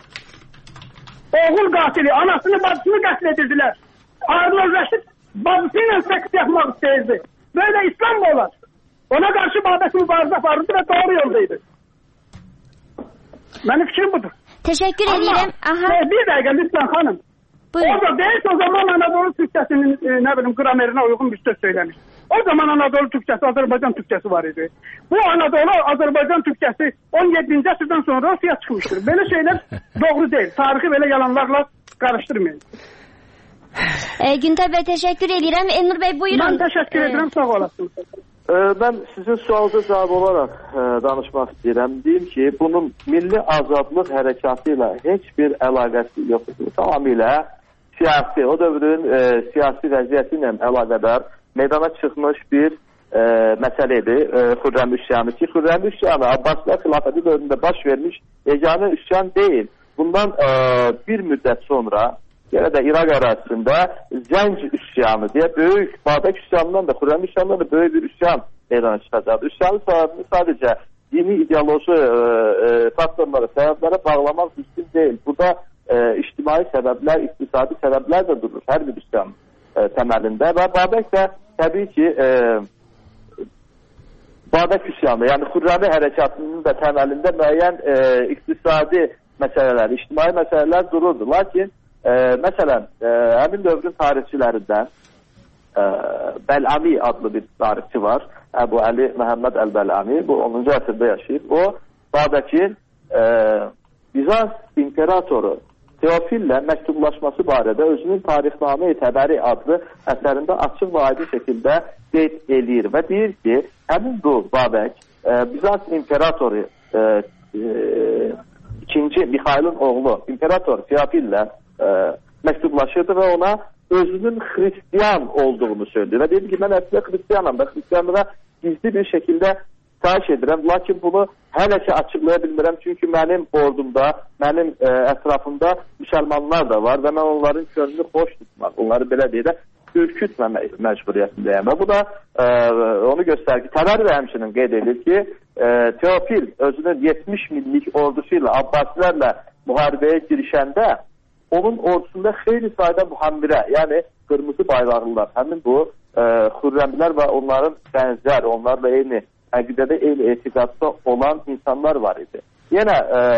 Oğul katili, anasını bacısını katledildiler. Harun Reşit bacısıyla seks yapmak isteyirdi. Böyle İslam mı olur? Ona karşı Babək mübarize aparırdı ve doğru yoldaydı. Benim fikrim budur. Teşekkür ederim. Bir dakika lütfen hanım. Orada deyil, o zaman Anadolu Türkçəsinin nə bilim qramerinə uyğun bir söz söyləmiş. O zaman Anadolu Türkçəsi, Azərbaycan Türkçəsi var idi. Bu Anadolu, Azərbaycan Türkçəsi 17-ci əsrdən sonra ortaya çıxmışdır. Belə şeylər doğru deyil. Tarixi belə yalanlarla qarışdırmayın. Güntər bəy, təşəkkür edirəm. Elnur bəy, buyurun. Mən təşəkkür edirəm, sağ olasın. Ben sizin sualda cevap olarak danışmak istəyirəm. Deyim ki, bunun milli azadlıq hərəkatı ilə heç bir əlaqəsi yoxdur. Tamamilə siyasi, o dövrün siyasi vəziyyəti ilə əlaqədar meydana çıxmış bir məsələdir. Xürrəm üsyanı ki, Xürrəm üsyanı Abbasilər xilafəti dövründə baş vermiş yeganə üsyan deyil. Bundan bir müddət sonra yenə də İraq ərazisində Zənc üsyanı deyə böyük, Babək üsyanından da, Xürrəm üsyanından da böyük bir üsyan meydana çıxacaq. Üsyanın səbəbini sadəcə dini ideoloji faktorlara, səbəblərə bağlamaq mümkün deyil. Burada ictimai səbəblər, iqtisadi səbəblər də durur hər bir üsyan təməlində və Babək də təbii ki Babək üsyanı, yəni Xürrəmi hərəkatının da təməlində müəyyən iqtisadi məsələlər, ictimai məsələlər dururdu. Lakin məsələn, həmin dövrün tarixçilərindən Bəlami adlı bir tarixçi var. Əbu Əli Məhəmməd Əl-Bəlami, bu 10-cu əsrdə yaşayıb. O, Babəkin Bizans imperatoru Teofillə məktublaşması barədə özünün Tarixnamə-i Təbəri adlı əsərində açıq və aydın şəkildə qeyd eləyir və deyir ki, həmin bu Babək Bizans imperatoru ikinci Mixailin oğlu imperator Teofillə məktublaşırdı və ona özünün xristiyan olduğunu söylüyor. Və dedi ki, mən əslində xristiyanam və xristiyanlığa gizli bir şəkildə xahiş edirəm. Lakin bunu hələ ki açıqlaya bilmirəm. Çünki mənim ordumda, mənim ətrafımda müsəlmanlar da var və mən onların könlünü xoş tutmaq, onları belə deyək, ürkütməmək məcburiyyətindəyəm. Və bu da onu göstərir ki, Təbəri də həmçinin qeyd edir ki, Teofil özünün 70 minlik ordusu ilə Abbasilərlə müharibəyə girişəndə onun ordusunda xeyli sayda mühammirə, yəni qırmızı bayraqlılar, həmin bu Xürrəmlər və onların bənzər, onlarla eyni əqidədə, eyni etiqadda olan insanlar var idi. Yenə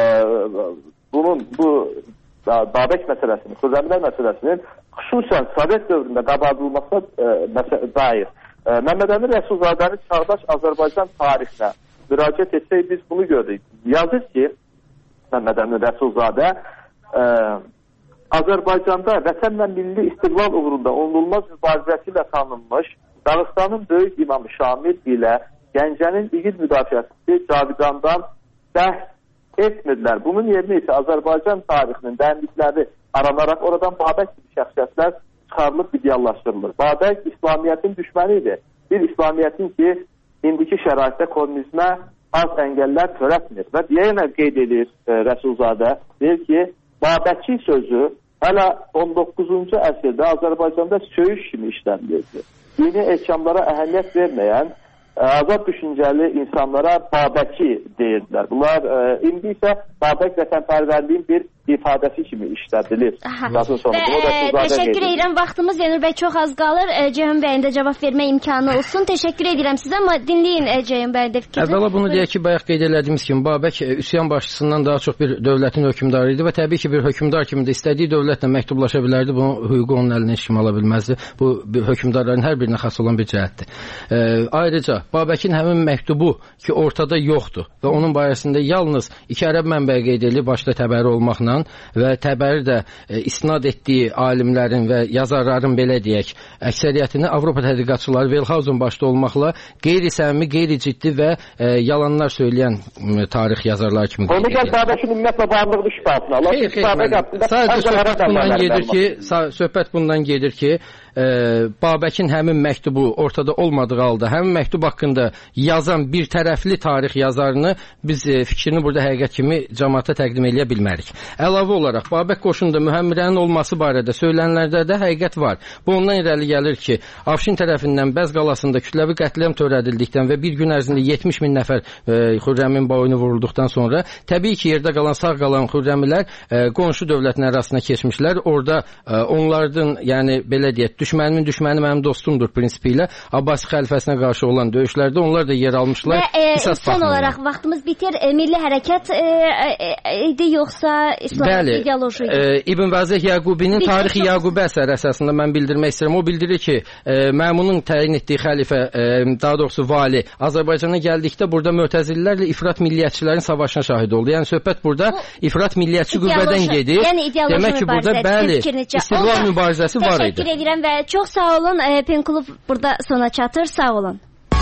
bunun bu Babək məsələsinin, Xürrəmlər məsələsinin xüsusən Sovet dövründə qabardılmasına dair Məmməd Əmin Rəsulzadənin çağdaş Azərbaycan tarixinə müraciət etsək biz bunu gördük. Yazır ki, Məmməd Əmin Rəsulzadə Azərbaycanda vətənlə milli istiqlal uğrunda onulmaz mübarizəsi ilə tanınmış Dağıstanın böyük imamı Şamil ilə Gəncənin igid müdafiəçisi Cavidandan bəhs etmirlər. Bunun yerinə isə Azərbaycan tarixinin dərinlikləri aranaraq oradan Babək gibi şəxsiyyətlər çıxarılıb ideallaşdırılır. Babək İslamiyyətin düşmənidir. Bir İslamiyyətin ki, indiki şəraitdə kommunizmə az əngəllər törətmir. Və yenə qeyd edir Rəsulzadə, deyir ki, Babəki sözü hələ 19-cu əsrdə Azərbaycanda söyüş kimi işlənilirdi. Dini ehkamlara əhəmiyyət verməyən azad düşüncəli insanlara Babəki deyirdilər. Bunlar indi isə Babək vətənpərvərliyin bir ifadəsi kimi işlədilir. Təşəkkür edirəm. Vaxtımız Elnur bəy çox az qalır. Ceyhun bəyin də cavab vermə imkanı olsun. Təşəkkür edirəm sizə, amma dinləyin Ceyhun bəyin də fikrini. Əvvəla bunu deyək ki, bayaq qeyd elədiyimiz kimi Babək üsyan başçısından daha çox bir dövlətin hökmdarı idi və təbii ki, bir hökmdar kimi də istədiyi dövlətlə məktublaşa bilərdi. Bunun hüququ onun əlinə heç kim ala bilməzdi. Bu hökmdarların hər birinə xas olan bir cəhətdir. Ayrıca Babəkin həmin məktubu ki, ortada yoxdur və onun barəsində yalnız iki ərəb mənbəyi qeyd edilir, başda Təbəri olmaqla və Təbəri də istinad etdiyi alimlərin və yazarların belə deyək, əksəriyyətini Avropa tədqiqatçıları Velhausen başda olmaqla qeyri-səmimi, qeyri-ciddi və yalanlar söyləyən tarix yazarlar kimi qeyd edilir. Babəkin ümumiyyətlə varlığını şübhəsini alır. Sadəcə söhbət bundan gedir ki, Babəkin həmin məktubu ortada olmadığı halda, həmin məktub haqqında yazan bir tərəfli tarix yazarını biz fikrini burada həqiqət kimi cəmaata təqdim edə bilmərik. Əlavə olaraq, Babək qoşununda mühəmmirənin olması barədə söylənlərdə də həqiqət var. Bu ondan irəli gəlir ki, Afşin tərəfindən Bəz qalasında kütləvi qətliam törədildikdən və bir gün ərzində 70 min nəfər Xürrəmin boynu vurulduqdan sonra təbii ki, yerdə qalan, sağ qalan Xürrəmilər qonşu dövlətin arasına keçmişlər. Orada onlardan, yəni belə deyək, düşmənimin düşməni mənim dostumdur prinsipi ilə Abbasi xəlifəsinə qarşı olan döyüşlərdə onlar da yer almışlar. Və son olaraq vaxtımız bitir. Milli hərəkət idi yoxsa Bəli, İbn Vəzih Yaqubinin Tarix-i Yaqubə əsəri əsasında mən bildirmək istəyirəm. O bildirir ki, Məmunun təyin etdiyi xəlifə, daha doğrusu vali Azərbaycana gəldikdə burada Mötəzililərlə ifrat milliyyətçilərin savaşına şahid oldu. Yəni söhbət burada ifrat milliyyətçi qüvvədən gedir. Demək ki, burada bəli, istiqlal mübarizəsi var idi. Təşəkkür edirəm və çox sağ olun. Penklub burada sona çatır. Sağ olun.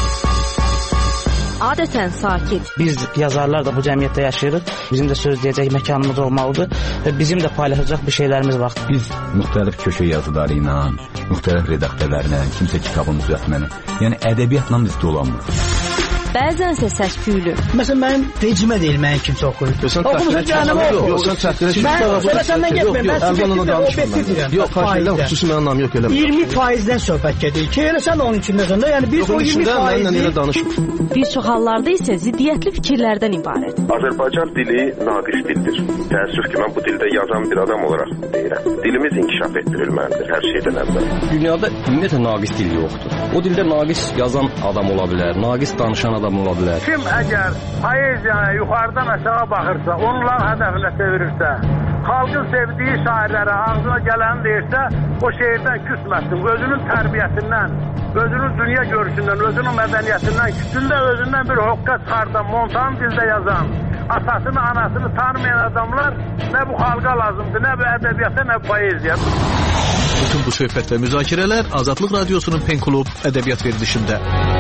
Adətən sakit. Biz yazarlar da bu cəmiyyətdə yaşayırıq. Bizim də söz deyəcək məkanımız olmalıdır və bizim də paylaşacaq bir şeylərimiz var. Biz müxtəlif köşə yazıları ilə, müxtəlif redaktörlərlə, kimsə kitabını düzəltməni, yəni ədəbiyyatla biz dolanmırıq. Bəzənsə səs-küylü. Məsələn, mənim vecimə deyil, mənim kimsə oxuyur. Oxumusun canımı oxu. Yox, sən çəkdirə səndən getməyim. Mən sizə obyektiv yox, faydadan xüsusi mənim anlamı yox, eləmə. 20%-dən söhbət gedir ki, elə sən onun içindəsən də, yəni biz o 20%-i... Bir çox hallarda isə ziddiyyətli fikirlərdən ibarət. Azərbaycan dili naqis dildir. Təəssüf ki, mən bu dildə yazan bir adam olaraq deyirəm. Dilimiz inkişaf etdirilməlidir hər şeydən əvvəl. Dünyada ümumiyyətlə naqis dil yoxdur. O dildə naqis yazan adam ola bilər, naqis danışan adam ola bilər. Kim əgər poeziyaya yuxarıdan aşağı baxırsa, onların hədəfinə çevirirsə, xalqın sevdiyi şairlərə ağzına gələni deyirsə, o şeirdən küsməsin. Özünün tərbiyəsindən, özünün dünya görüşündən, özünün mədəniyyətindən, küçündə özündən bir hoqqa çıxardan, montan dildə yazan, atasını, anasını tanımayan adamlar nə bu xalqa lazımdır, nə bu ədəbiyyata, nə bu poeziya. Bütün bu söhbət və müzakirələr Azadlıq Radiosunun Penklub ədəbiyyat verilişində.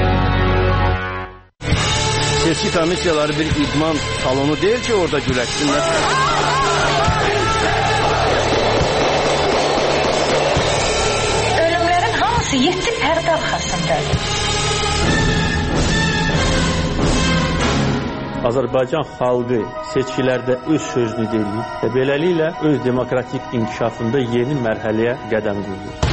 Seçki komissiyaları bir idman salonu deyil ki, orada güləşsinlər. Ölümlərin hamısı 7 pərdə arxasındadır. Azərbaycan xalqı seçkilərdə öz sözünü deyir və beləliklə öz demokratik inkişafında yeni mərhələyə qədəm qoyur.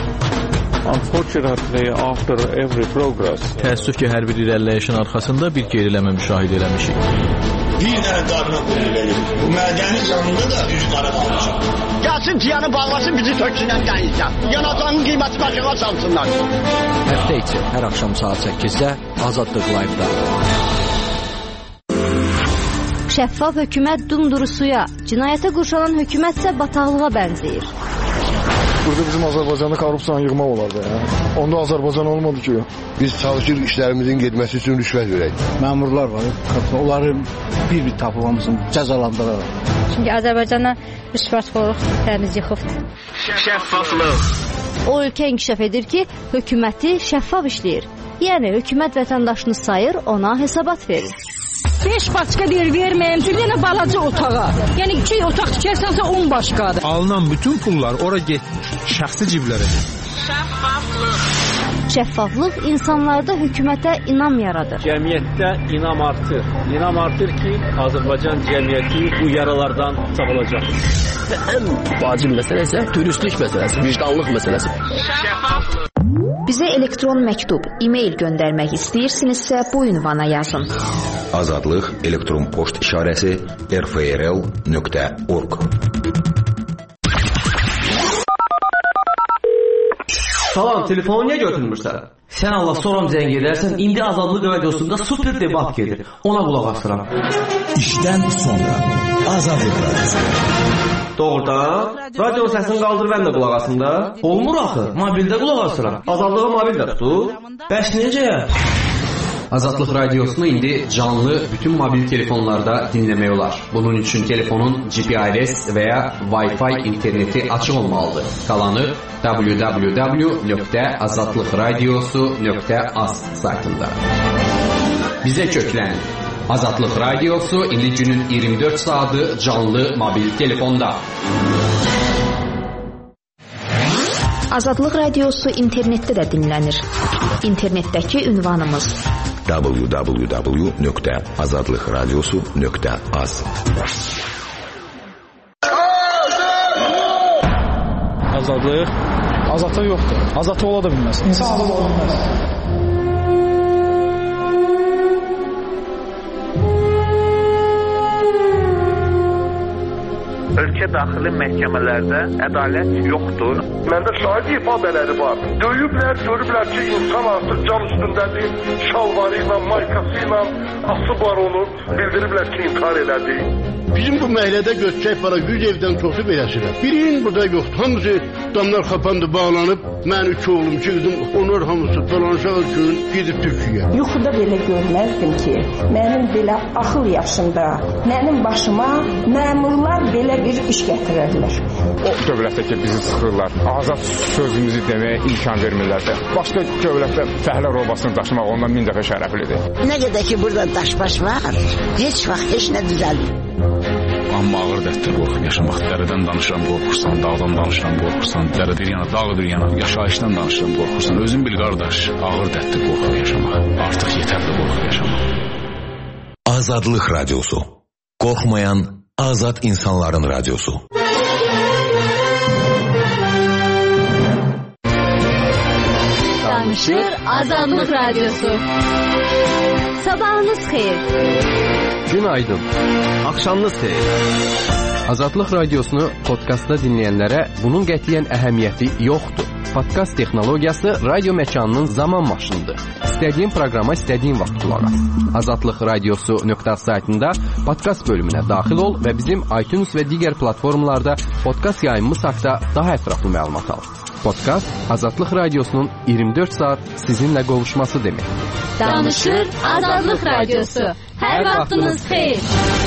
Təəssüf ki, hər bir irəliləyişin arxasında bir geriləmə müşahidə eləmişik. Bir dənə qarına pul verir. Bu mədəni canında da üz qara qalmışıq. Gəlsin tiyanı bağlasın, bizi töksünən dənizdən. Yanacağının qiyməti başına çalsınlar. Həftə içi hər axşam saat 8-də Azadlıq Live-da. Şəffaf hökumət dumduru suya, cinayətə qurşanan hökumət isə bataqlığa bənzəyir. Burada bizim Azərbaycanda korrupsiyanı yığmaq olardı. Onda Azərbaycan olmadı ki. Biz çalışırıq işlərimizin getməsi üçün rüşvət verək. Məmurlar var, onları bir-bir tapılmamızın cəzalandıraraq. Çünki Azərbaycana rüşvətxorluq təmiz yıxıbdır. Şəffaflıq. O ölkə inkişaf edir ki, hökuməti şəffaf işləyir. Yəni, hökumət vətəndaşını sayır, ona hesabat verir. 5 başqa deyir, verməyim, bir dənə balaca otağa. Yəni 2 otaq tikərsənsə 10 başqadır. Alınan bütün pullar ora getmir, şəxsi ciblərə. Şəffaflıq. Şəffaflıq insanlarda hökumətə inam yaradır. Cəmiyyətdə inam artır. İnam artır ki, Azərbaycan cəmiyyəti bu yaralardan sağolacaq. Və ən vacib məsələ isə dürüstlük məsələsi, vicdanlıq məsələsi. Şəffaflıq. Bizə elektron məktub, e-mail göndərmək istəyirsinizsə bu ünvana yazın. Azadlıq elektron poçt işarəsi rfrl.org. Salam, telefonu niyə götürmürsən? Sən Allah soram zəng edərsən, indi Azadlıq Radiosunda super debat gedir. Ona qulaq asıram. İşdən sonra Azadlıq Radiosu. Doğrudan? Radio səsini qaldır, mən də qulaq asım da. Olmur axı, mobildə qulaq asıram. Azadlığı mobildə tutur. Bəs necə? Azadlıq Radiosunu indi canlı bütün mobil telefonlarda dinləmək olar. Bunun üçün telefonun GPRS və ya Wi-Fi interneti açıq olmalıdır. Qalanı www.azadlıqradiosu.az saytında. Bizə köklənin. Azadlıq Radiosu indi günün 24 saatı canlı mobil telefonda. Azadlıq Radiosu internetdə də dinlənir. İnternetdəki ünvanımız www.azadlıqradiosu.az. Azadlıq? Azadlıq yoxdur. Azadlıq ola da bilməz. İnsan azad ola bilməz. Ölkə daxili məhkəmələrdə ədalət yoxdur. Məndə şahid ifadələri var. Döyüblər, görüblər ki, insan artıq cam üstündədir, şalvarı ilə, maykası ilə asıblar onu, bildiriblər ki, intihar elədi. Bizim bu məhəllədə götürək para 100 evdən çoxu beləsidir. Birinin burada yoxdur. Hamısı damlar kapandı, bağlanıb. Mən 3 oğlum, 2 qızım, onlar hamısı falanşaq üçün gedib Türkiyə. Yuxuda belə görməzdim ki, mənim belə axıl yaşında, mənim başıma məmurlar belə bir iş gətirərlər. O dövlətdə ki, bizi sıxırlar, azad sözümüzü deməyə imkan vermirlərsə, başqa dövlətdə fəhlə robasını daşımaq ondan 1000 dəfə şərəflidir. Nə qədər ki, burada daşbaş var, heç vaxt heç nə düzəlmir. Amma ağır dərddir qorxub yaşamaq. Dərədən danışıram, qorxursan, dağdan danışıram, qorxursan, dərə bir yana, dağ bir yana, yaşayışdan danışıram, qorxursan. Özün bil qardaş, ağır dərddir qorxub yaşamaq. Artıq yetərli qorxub yaşamaq. Azadlıq Radyosu. Qorxmayan azad insanların radyosu. Danışır Azadlıq Radyosu. Sabahınız xeyir. Günaydın. Axşamınız xeyir. Azadlıq Radiosunu podkastda dinləyənlərə bunun qətiyyən əhəmiyyəti yoxdur. Podkast texnologiyası radio məkanının zaman maşınıdır. İstədiyin proqrama istədiyin vaxt qulaq as. Azadlıq Radiosu.az saytında podkast bölümünə daxil ol və bizim iTunes və digər platformalarda podkast yayımımız haqqında daha ətraflı məlumat al. Podkast Azadlıq Radiosunun 24 saat sizinlə qovuşması demək. Danışır Azadlıq Radiosu. Hər vaxtınız xeyir.